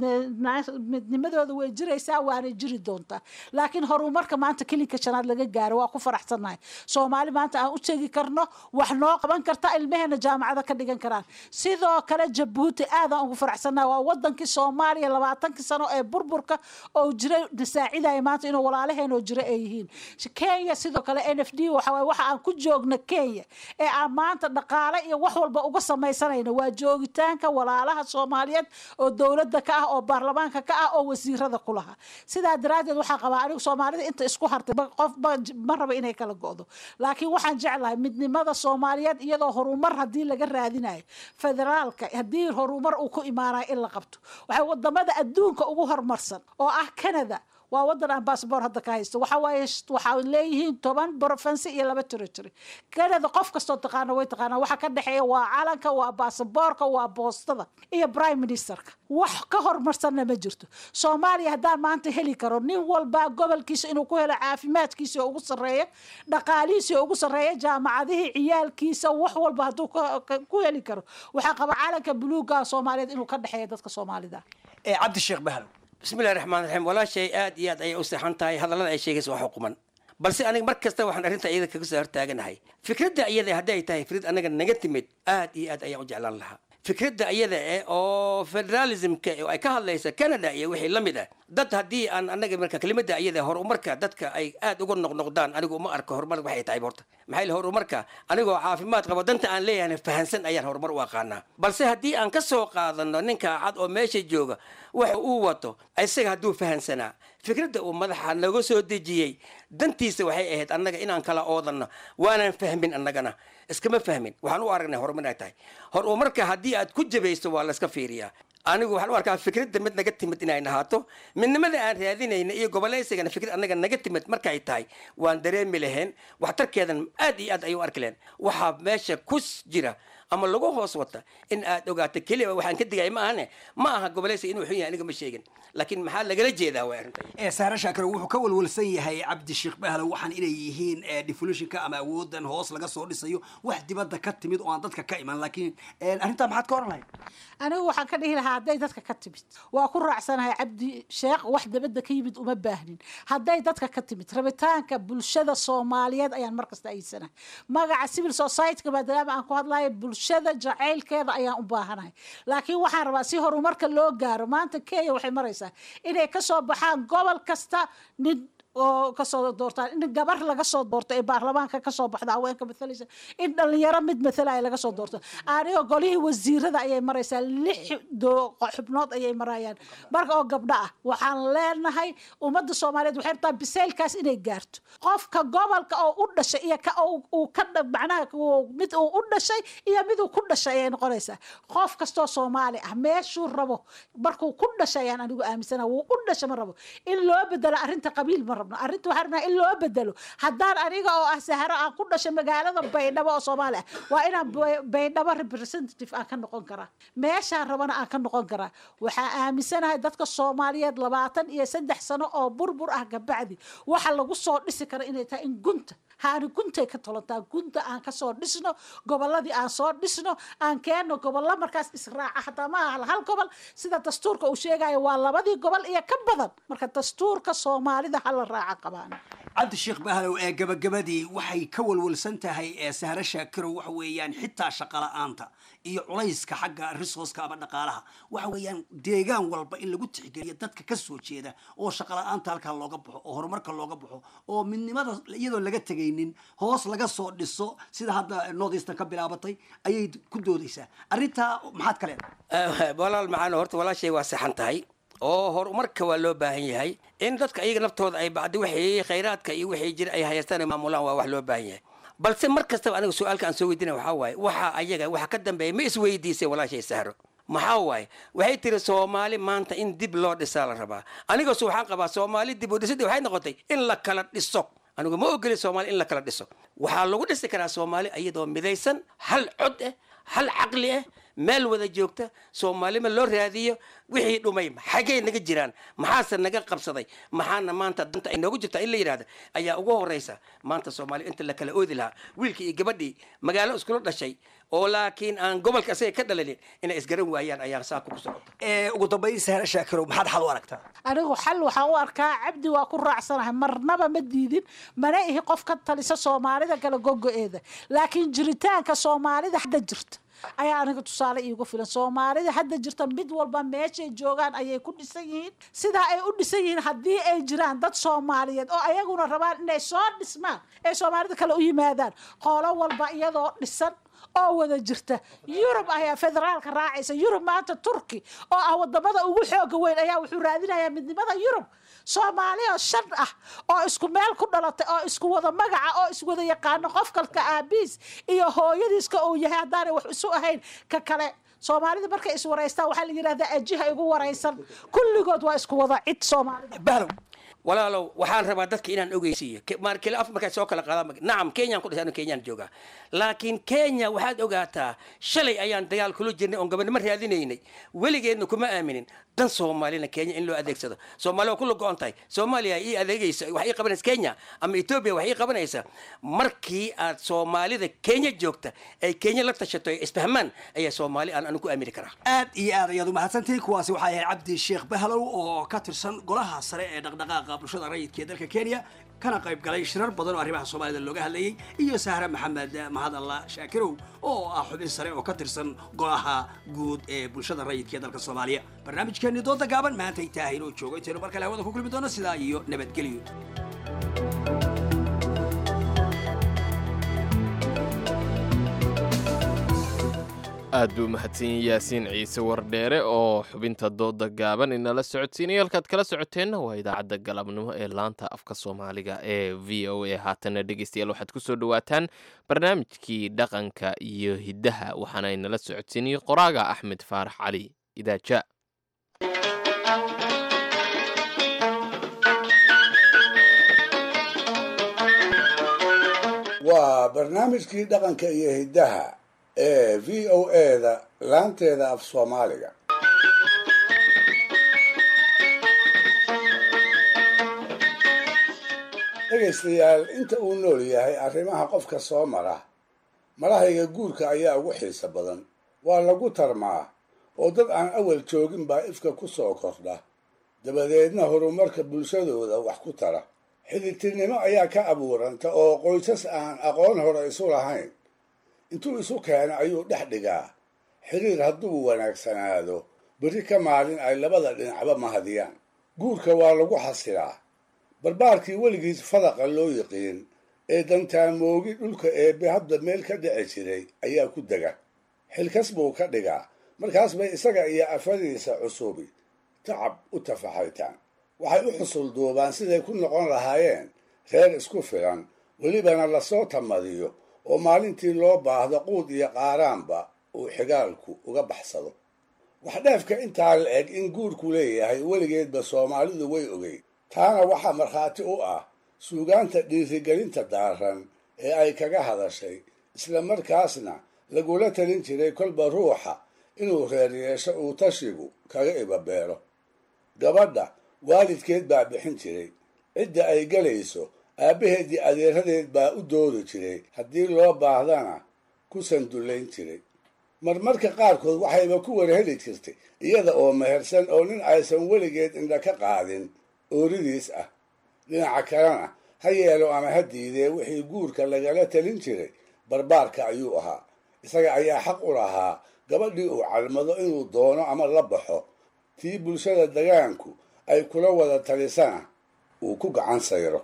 midnimadooda way jiraysaa waana jiri doontaa laakiin horumarka maanta kaliya shanaad laga gaaro waa ku faraxsanahay Soomaali maanta aan u tagi karno wax noo qaban karta ilmaheena jaamacada ka dhigan karaan sidoo kale Djibouti aad aan ugu faraxsanahay waa wadankii Soomaaliya labaatan sano ee burburka oo jiray disaaciday maanta inuu walaalaheena oo jira ay yihiin Kenya sidoo kale N F D waxa waxa aan ku joogna Kenya ee aan maanta dhaqaale iyo wax walba uga samaysanayna waa joogitaanka walaalaha Soomaaliyeed oo dawladda ka ah oo baarlamaanka ka ah oo wasiirada ku laha sidaa daraadeed waxa qabaa anigu Soomaalida inta isku hartay qof ma raba inay kala go'do laakiin waxaan jeclahay midnimada Soomaaliyeed iyadoo horumar hadii laga raadinayo federaalka hadii horumar uu ku imaanayo in la qabto waxa wadamada adduunka ugu horumarsan oo ah Canada waa wadan aan passport hadda ka haysto waxa way waxa leeyihiin toban province iyo laba territory Canada qof kasto taqaan way taqaan waxa ka dhaxeeya waa calanka waa passportka waa boostada iyo prime ministerka wax ka horumarsan ma jirto Soomaaliya hadaan maanta heli karo nin walba gobolkiisa inuu ku helo caafimaadkiisa ugu sareeyo dhaqaalihiisa ugu sareeyo jaamacadaha ciyaalkiisa wax walba haduu ku heli karo waxa qaba calanka buluuga Soomaaliyeed inuu ka dhaxeeyo dadka Soomaalida ee Cabdi Sheekh Bahalo بسم الله الرحمن الرحيم ولا شيء آد ياد أي أستحنتاي هذا لا أي شيء سوى حكما بس أنا مركز تو إحنا رنت أيدك كسر تاجن هاي فكرة ده أيده هداي تاي فكرة أنا نجتمد آد ياد أي أوجع لها فكرة ده أيده أو فدراليزم ك أي كهل ليس كندا أي وحي لمده ضد هدي أن أنا جمرك كلمة ده أيده هور مركز ضدك أي آد أقول نق نقدان أنا أقول ما أرك هور مرك وحي تاي بورت محل هور مركز أنا أقول عافيمات قبضنت أن ليه أنا فهنسن أيان هور مر واقعنا بس هدي أن كسوق هذا إنك عاد أو ماشي جوجا وحقوته أيسك هدو فهنسنا فكرة ومدح نجو سود جي دنتيس وحي أهد أنك إن أنكلا أوضنا وأنا فهمين أنك أنا إسكما فهمين وحنو أرجنا هرمنا تاي هر أمرك هدي أد كج بيستو ولا إسكافيريا أنا جو حلو أركب فكرة دمت نجت مت إن نهاتو من ماذا أن هذين إن إيه قبل ليس أنا فكرة أنك نجت مت مركعي تاي وأن دريم ملهن وحتى كذا أدي أد أيو أركلين وحاب ماشى كوس جرا أما لو هو وطا إن أدوقات كلمة وحن كده جاي معنا معها قبل ليس إنه حين أنا مش شيء لكن محل لقى جيدا وين إيه سارة شاكر وحكول والسي هي عبد الشيخ بهلا وحن إليهين ديفولوشن كأما وودن هوس لقى صور لسيو واحد بدك كتمد وعندك كائما لكن أنت ما حد كورن أنا وحن كده لها هداي دتك كتمد وأكون رأسنا هي عبد الشيخ واحدة بدك يبد وما باهنين هداي دتك كتمد ربطان كبلشدة الصوماليات أيام مركز أي سنة ما قاعد سيفل سوسايتي كما دام أنكو هذا shada jacaylkeeda ayaan u baahanahay laakiin waxaan rabaa si horumarka loo gaaro maanta Kenya waxay maraysaa inay ka soo baxaan gobol kasta nin oo kasoo doortaan in gabar laga soo doorto ee baarlamaanka kasoo baxda haweenka matalaysa in dhalinyaro mid matalaya laga soo doorto aniga golihii wasiirada ayay maraysaa lix xubnood ayay marayaan marka oo gabdho ah waxaan leenahay ummadda soomaaliyeed waxay rabtaa biseylkaas inay gaarto qofka gobolka oo u dhashay iyo ka uu ka macnaha mid uu u dhashay iyo mid uu ku dhashay ayay noqonaysaa qof kastoo soomaali ah meeshuu rabo markuu ku dhashay ayaan anigu aaminsanahay wuu u dhashay ma rabo in loo bedelo arrinta qabiil ma rabno arrinta waxaan rabnaa in loo bedelo haddaan aniga oo ah saharo aan ku dhashay magaalada baydhabo oo soomaali ah waa inaan baydhabo representative aan ka noqon karaa meeshaan rabana aan ka noqon karaa waxaa aaminsanahay dadka soomaaliyeed labaatan iyo saddex sano oo burbur ah kabacdi waxa lagu soo dhisi kara inay tahay in gunta haani guntay ka tolantaa gunta aan kasoo dhisno goboladii aan soo dhisno aan keenno gobollo markaas israaca hataa ma aha hal gobol sida dastuurka uu sheegayo waa labadii gobol iyo ka badan marka dastuurka soomaalida hala raaca qabaan cabdi sheekh bahalow ee gabagabadii waxay ka walwalsan tahay ee sahro shaakirow waxa weeyaan xitaa shaqo la'aanta iyo culayska xagga resourceka ama dhaqaalaha waxa weeyaan deegaan walba in lagu tixgeliyo dadka ka soo jeeda oo shaqo la'aanta halkaa looga baxo oo horumarka looga baxo oo midnimada iyadoo laga tegaynin hoos laga soo dhiso sida hadda north eastern ka bilaabatay ayay ku doodaysaa arrintaa maxaad ka leedahay walaal macaan horta walaashay waa saxan tahay oo horumarka waa loo baahan yahay in dadka iyaga naftooda ay bacdi wixii khayraadka iyo wixii jira ay haystaan ay maamulaan waa wax loo baahan yahay balse mar kastaba aniga su-aalka aan soo weydiinaya waxaa waaye waxa ayaga waxa ka dambeeya ma isweydiisay walaashay sahro maxaa waaye waxay tiri soomaali maanta in dib loo dhisaa la rabaa anigoosu waxaan qabaa soomaali dib u dhisidii waxay noqotay in la kala dhiso anigu ma ogeli soomaali in la kala dhiso waxaa lagu dhisi karaa soomaali iyadoo midaysan hal cod ah hal caqli ah meel wada joogta soomaalima loo raadiyo wixii dhumay xagee naga jiraan maxaase naga qabsaday maxaana maanta danta ay noogu jirtaa in la yidhahda ayaa ugu horeysa maanta soomaaliya inta la kala oodi lahaa wiilkii iyo gabadhii magaalo iskula dhashay oo laakiin aan gobolka asaga ka dhalalin inay isgaran waayaan ayaan saaka ku socota ugu dambayn sahro shaakirow maxaad xal u aragtaa anigu xal waxaan u arkaa cabdi waa ku raacsanahay marnaba ma diidin mana ihi qof ka talisa soomaalida kala gogo-eeda laakiin jiritaanka soomaalida hadda jirta ayaa aniga tusaale iigu filan soomaalida hadda jirta mid walba meeshay joogaan ayay ku dhisan yihiin sidaa ay u dhisan yihiin haddii ay jiraan dad soomaaliyeed oo ayaguna rabaan inay soo dhismaan ay soomaalida kale u yimaadaan qoolo walba iyadoo dhisan oo wada jirta yurub ayaa federaalka raacaysa yurub maanta turki oo ah wadamada ugu xooga weyn ayaa wuxuu raadinayaa midnimada yurub soomaaliya shan ah oo isku meel ku dhalatay oo isku wada magaca oo iswada yaqaano qof kalka aabiis iyo hooyadiiska uu yahay haddaanay wax isu ahayn ka kale soomaalida markay iswaraystaan waxaa la yidhahdaa ajiha igu waraysan kulligood waa isku wada cid soomaalida bahlow walaalow waxaan rabaa dadka inaan ogeysiiyo markii af markay soo kala qaadaan nacam kenyaan ku dhashay kenyaan joogaa laakiin kenya waxaad ogaataa shalay ayaan dagaal kula jirnay oon gabadhnimo raadinaynay weligeedna kuma aaminin dan soomaalina kenya in loo adeegsado soomaaliya waa kula go-on tahay soomaaliya ii adeegaysa wax ii qabanaysa kenya ama etoobiya wax ii qabanaysa markii aad soomaalida kenya joogta ay kenya la tashato ay isfahmaan ayaa soomaali aan anigu ku aamini karaa aad iyo aad ayaad umahadsantihiin kuwaasi waxaa yahay cabdi sheekh bahlow oo ka tirsan golaha sare ee dhaqdhaqaaqa bulshada rayidka ee dalka kenya kana qayb galay shirar badan oo arrimaha soomaalida looga hadlayay iyo sahre maxamed mahadalla shaakirow oo ah xubin sare oo ka tirsan golaha guud ee bulshada rayidka ee dalka soomaaliya barnaamijkeennii dooda gaaban maanta ay tahay inuu joogo intaynu mar kale hawada ku kulmi doono sidaa iyo nabadgelyo aad buu mahadsan yaasiin ciise wardheere oo xubinta dooda gaaban inala socodsiinaya halkaad kala socoteenna waa idaacadda galabnimo ee laanta afka soomaaliga ee v o a haatana dhegeystayaal waxaad ku soo dhowaataan barnaamijkii dhaqanka iyo hiddaha waxaana inala socodsiinayay qoraaga axmed faarax cali idaaja waa barnaamijkii dhaqanka iyo hiddaha ee v o a-da laanteeda af soomaaliga dhegaystayaal inta uu nool yahay arrimaha qofka soo mara marahayga guurka ayaa ugu xiiso badan waa lagu tarmaa oo dad aan awal joogin baa ifka ku soo kordha dabadeedna horumarka bulshadooda wax ku tara xidhiidhnimo ayaa ka abuuranta oo qoysas aan aqoon hore isu lahayn intuu isu keeno ayuu dhex dhigaa xiriir hadduu wanaagsanaado berri ka maalin ay labada dhinacba mahadiyaan guurka waa lagu xasilaa barbaarkii weligiis fadaqa loo yiqiin ee dantaamoogii dhulka eebbe hadda meel ka dhici jiray ayaa ku dega xilkas buu ka dhigaa markaas bay isaga iyo afadiisa cusubi tacab u tafaxaytaan waxay u xusul duubaan siday ku noqon lahaayeen reer isku filan welibana lasoo tamadiyo oo maalintii loo baahdo quud iyo qaaraanba uu xigaalku uga baxsado waxdheefka intaa la eg in guurku leeyahay weligeedba soomaalidu way ogeyd taana waxaa markhaati u ah suugaanta dhiirigelinta daaran ee ay kaga hadashay isla markaasna lagula talin jiray kolba ruuxa inuu reer yeesho uu tashigu kaga ibabeelo gabadha waalidkeed baa bixin jiray cidda ay gelayso aabbaheedii adeeradeed baa u doodi jiray haddii loo baahdana ku sandullayn jiray marmarka qaarkood waxayba ku warheli jirtay iyada oo mehersan oo nin aysan weligeed indha ka qaadin ooridiis ah dhinaca kalena ha yeelo ama ha diidee wixii guurka lagala talin jiray barbaarka ayuu ahaa isaga ayaa xaq u lahaa gabadhii uu calmado inuu doono ama la baxo tii bulshada degaanku ay kula wada talisana uu ku gacan sayro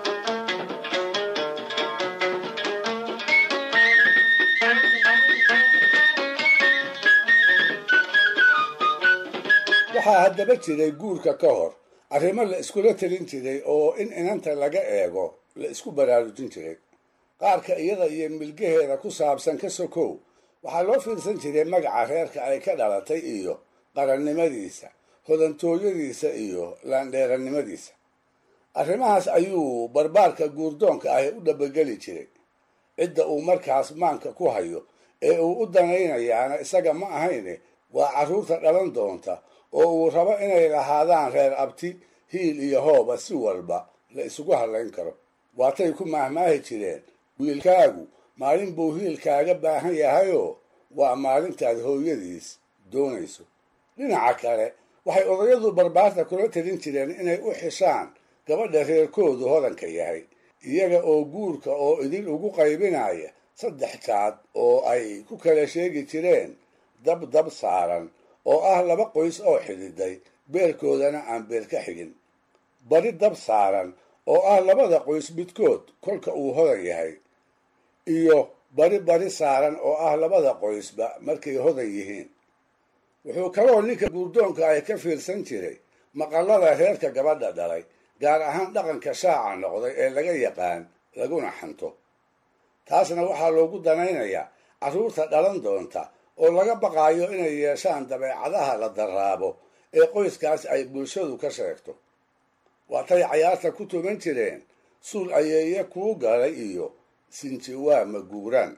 waxaa haddaba jiray guurka ka hor arrimo la iskula talin jiray oo in inanta laga eego la isku baraarujin jiray qaarka iyada iyo milgaheeda ku saabsan ka sokow waxaa loo fiirsan jiray magaca reerka ay ka dhalatay iyo qarannimadiisa hodantooyadiisa iyo laandheerannimadiisa arrimahaas ayuu barbaarka guurdoonka ahi u dhabageli jiray cidda uu markaas maanka ku hayo ee uu u danaynayaana isaga ma ahayne waa carruurta dhalan doonta oo uu rabo inay lahaadaan reer abti hiil iyo hooba si walba la isugu hadlayn karo waatay ku maahmaahi jireen wiilkaagu maalin buu hiilkaaga baahan yahayoo waa maalintaad hooyadiis doonayso dhinaca kale waxay odayadu barbaarta kula talin jireen inay u xishaan gabadha reerkoodu hodanka yahay iyaga oo guurka oo idin ugu qaybinaya saddex jaad oo ay ku kala sheegi jireen dab dab saaran oo ah laba qoys oo xididay beerkoodana aan beer ka xigin bari dab saaran oo ah labada qoys midkood kolka uu hodan yahay iyo bari bari saaran oo ah labada qoysba markay hodan yihiin wuxuu kaloo ninka guurdoonka ay ka fiirsan jiray maqallada reerka gabadha dhalay gaar ahaan dhaqanka shaaca noqday ee laga yaqaan laguna xanto taasna waxaa loogu danaynayaa carruurta dhalan doonta oo laga baqaayo inay yeeshaan dabeecadaha la daraabo ee qoyskaas ay bulshadu ka sheegto waatay cayaarta ku tuman jireen suul ayeeye kuu galay iyo sinji waa ma guuraan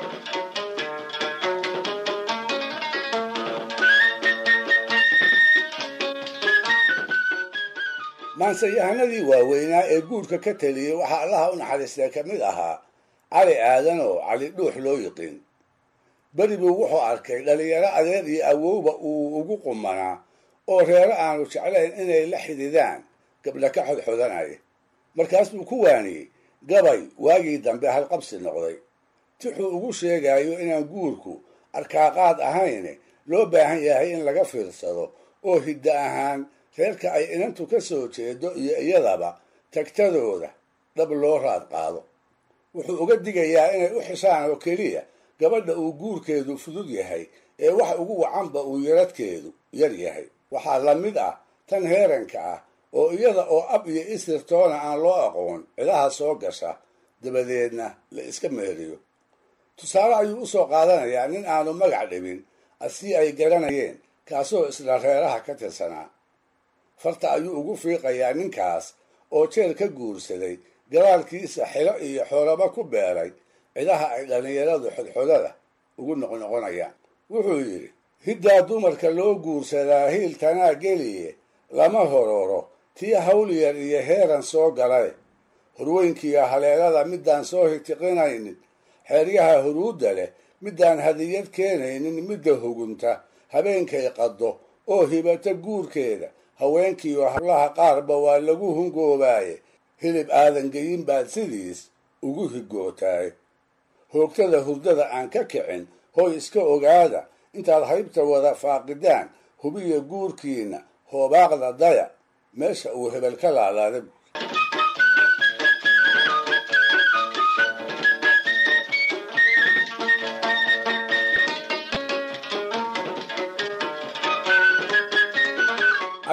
maansayahanadii waaweynaa ee guurka ka taliyey waxaa allaha u naxariistay ka mid ahaa cali aadan oo cali dhuux loo yiqiin beri buu wuxuu arkay dhalinyaro adeer iyo awowba uu ugu qumanaa oo reero aanu jeclayn inay la xididaan gabdha ka xodxodanaya markaas buu ku waaniyey gabay waagii dambe halqabsi noqday tixuu ugu sheegayo inaan guurku arkaaqaad ahayne loo baahan yahay in laga fiirsado oo hidda ahaan reerka ay inantu ka soo jeedo iyo iyadaba tagtadooda dhab loo raad qaado wuxuu uga digayaa inay u xishaan oo keliya gabadha uu guurkeedu fudud yahay ee wax ugu wacanba uu yaradkeedu yar yahay waxaa la mid ah tan heeranka ah oo iyada oo ab iyo isirtoona aan loo aqoon cidaha soo gasha dabadeedna la iska meeriyo tusaale ayuu u soo qaadanayaa nin aanu magac dhibin asii ay garanayeen kaasoo isla reeraha ka tirsanaa farta ayuu ugu fiiqayaa ninkaas oo jeer ka guursaday gadaalkiisa xilo iyo xoolaba ku beelay cidaha ay dhallinyaradu xodxodada ugu noqnoqonayaan wuxuu yidhi hiddaa dumarka loo guursadaa hiil tanaa geliye lama hororo tii hawlyar iyo heeran soo galay horweynkiiyo haleelada midaan soo hitiqinaynin xeeryaha huruudda leh midaan hadiyad keenaynin midda hugunta habeenkay qaddo oo hibata guurkeeda haweenkiiyo hablaha qaarba waa lagu hungoobaaye hilib aadan geyin baad sidiis ugu higootaay hoogtada hurdada aan ka kicin hoy iska ogaada intaad haybta wada faaqidaan hubiya guurkiina hoobaaqda daya meesha uu hebel ka laalaada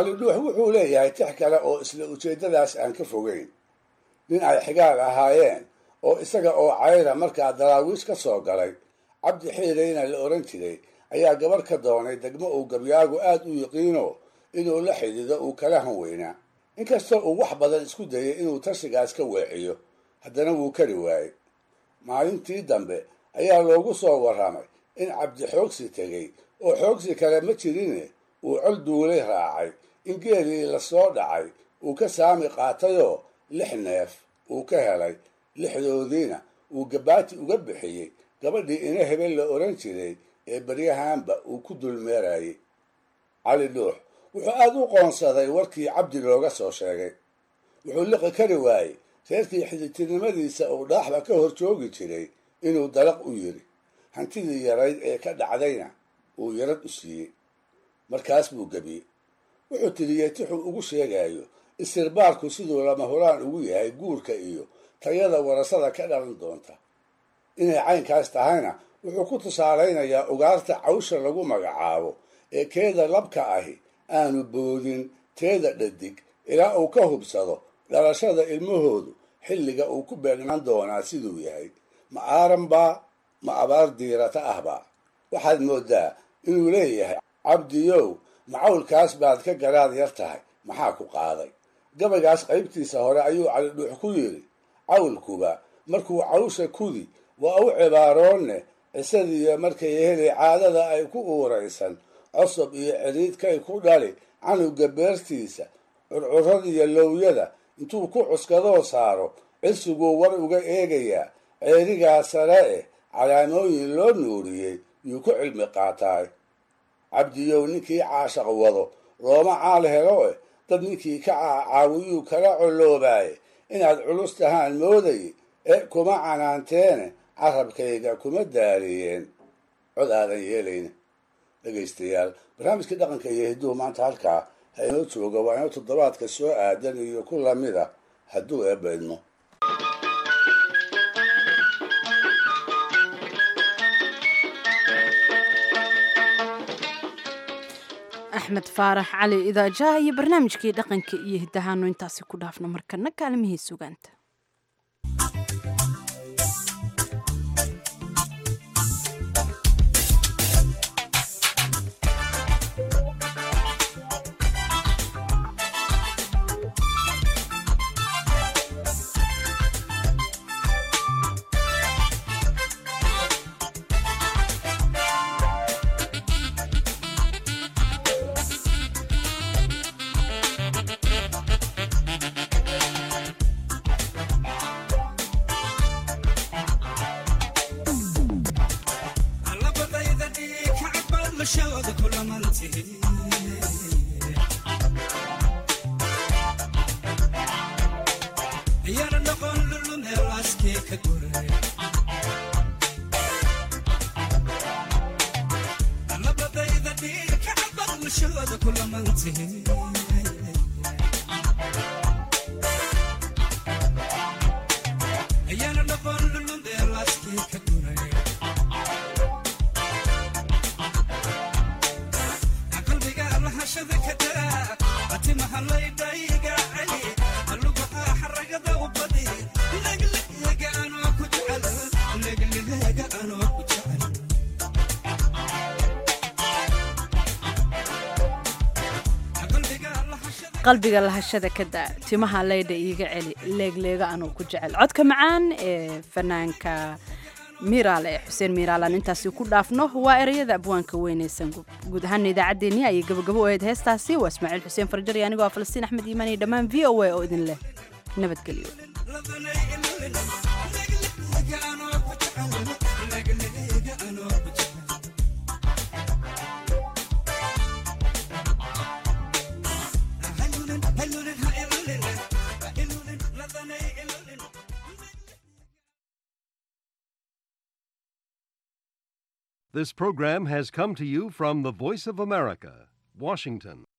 cali dhuux wuxuu leeyahay tix kale oo isla ujeeddadaas aan ka fogeyn. nin ay xigaal ahaayeen oo isaga oo cayra markaa daraawiish ka soo galay cabdi xiirayna la oran jiray ayaa gabar ka doonay degmo uu gabyaagu aad u yiqiino inuu la xidido uu kala hanweynaa. inkastoo uu wax badan isku dayay inuu tashigaas ka weeciyo haddana wuu kari waayey. maalintii dambe ayaa loogu soo warramay in cabdi xoogsi tegey oo xoogsi kale ma jirine uu col duulay raacay in geelii la soo dhacay uu ka saami qaatayoo lix neef uu ka helay lixdoodiina uu gabaati uga bixiyey gabadhii ina hebel la oran jiray ee baryahaanba uu ku dulmeerayay. cali dhuux wuxuu aad u qoonsaday warkii cabdi looga soo sheegay. wuxuu liqi kari waayey reerkii xididtinimadiisa uu dhaaxba ka hor joogi jiray inuu dalaq u yiri hantidii yarayd ee ka dhacdayna uu yarad u siiyey. markaas buu gebiyey. wuxuu tiriyey tixuu ugu sheegayo istirbaarku siduu lama huraan ugu yahay guurka iyo tayada warasada ka dhalan doonta. inay caynkaas tahayna wuxuu ku tusaalaynayaa ugaarta cawsha lagu magacaabo ee keeda labka ahi aanu boodin teeda dhadig ilaa uu ka hubsado dhalashada ilmahoodu xilliga uu ku beegnaan doonaa siduu yahay. ma aaran baa ma abaar diirata ah baa. waxaad mooddaa inuu leeyahay cabdiyow macawlkaas baad ka garaad yar tahay maxaa ku qaaday. gabaygaas qaybtiisa hore ayuu cali dhuux ku yidhi cawlkuba markuu cawsha kudi waa u cibaaroonne cisadiiyo markay heli caadada ay ku uuraysan cosob iyo ciriidkay ku dhali canuga beertiisa curcuradiyo lowyada intuu ku cuskadoo saaro cirsiguu war uga eegayaa ceerigaa sare eh calaamooyin loo nuuriyey yuu ku cilmi qaataay. cabdiyow ninkii caashaq wado looma caal helo eh dad ninkii ka caawiyuu kala colloobaaye inaad culus tahaan mooday ee kuma canaanteene carabkayga kuma daariyeen cod aadan yeelayna. dhegaystayaal barnaamijkii dhaqanka iyo hidduhu maanta halkaa ha inoo jooga waa inoo toddobaadka soo aadan iyo ku lamida hadduu eebba idmo. axmed faarax cali idaajaha iyo barnaamijkii dhaqanka iyo hiddahaanu intaasi ku dhaafno markana kaalmihii sugaanta. qalbiga lahashada ka daa timaha leydha iiga celi leegleega anuu ku jecel. codka macaan ee fanaanka miiraale ee xuseen miiraalan intaasi ku dhaafno waa ereyada abwaanka weynaysan. guud ahaan idaacaddeenii ayay gabagabo ahayd heestaasi. waa ismaaciil xuseen farjar iyo anigoo ah falastiin axmed iimaan iyo dhammaan v o a oo idin leh nabadgelyo. This program has come to you from the Voice of America, Washington.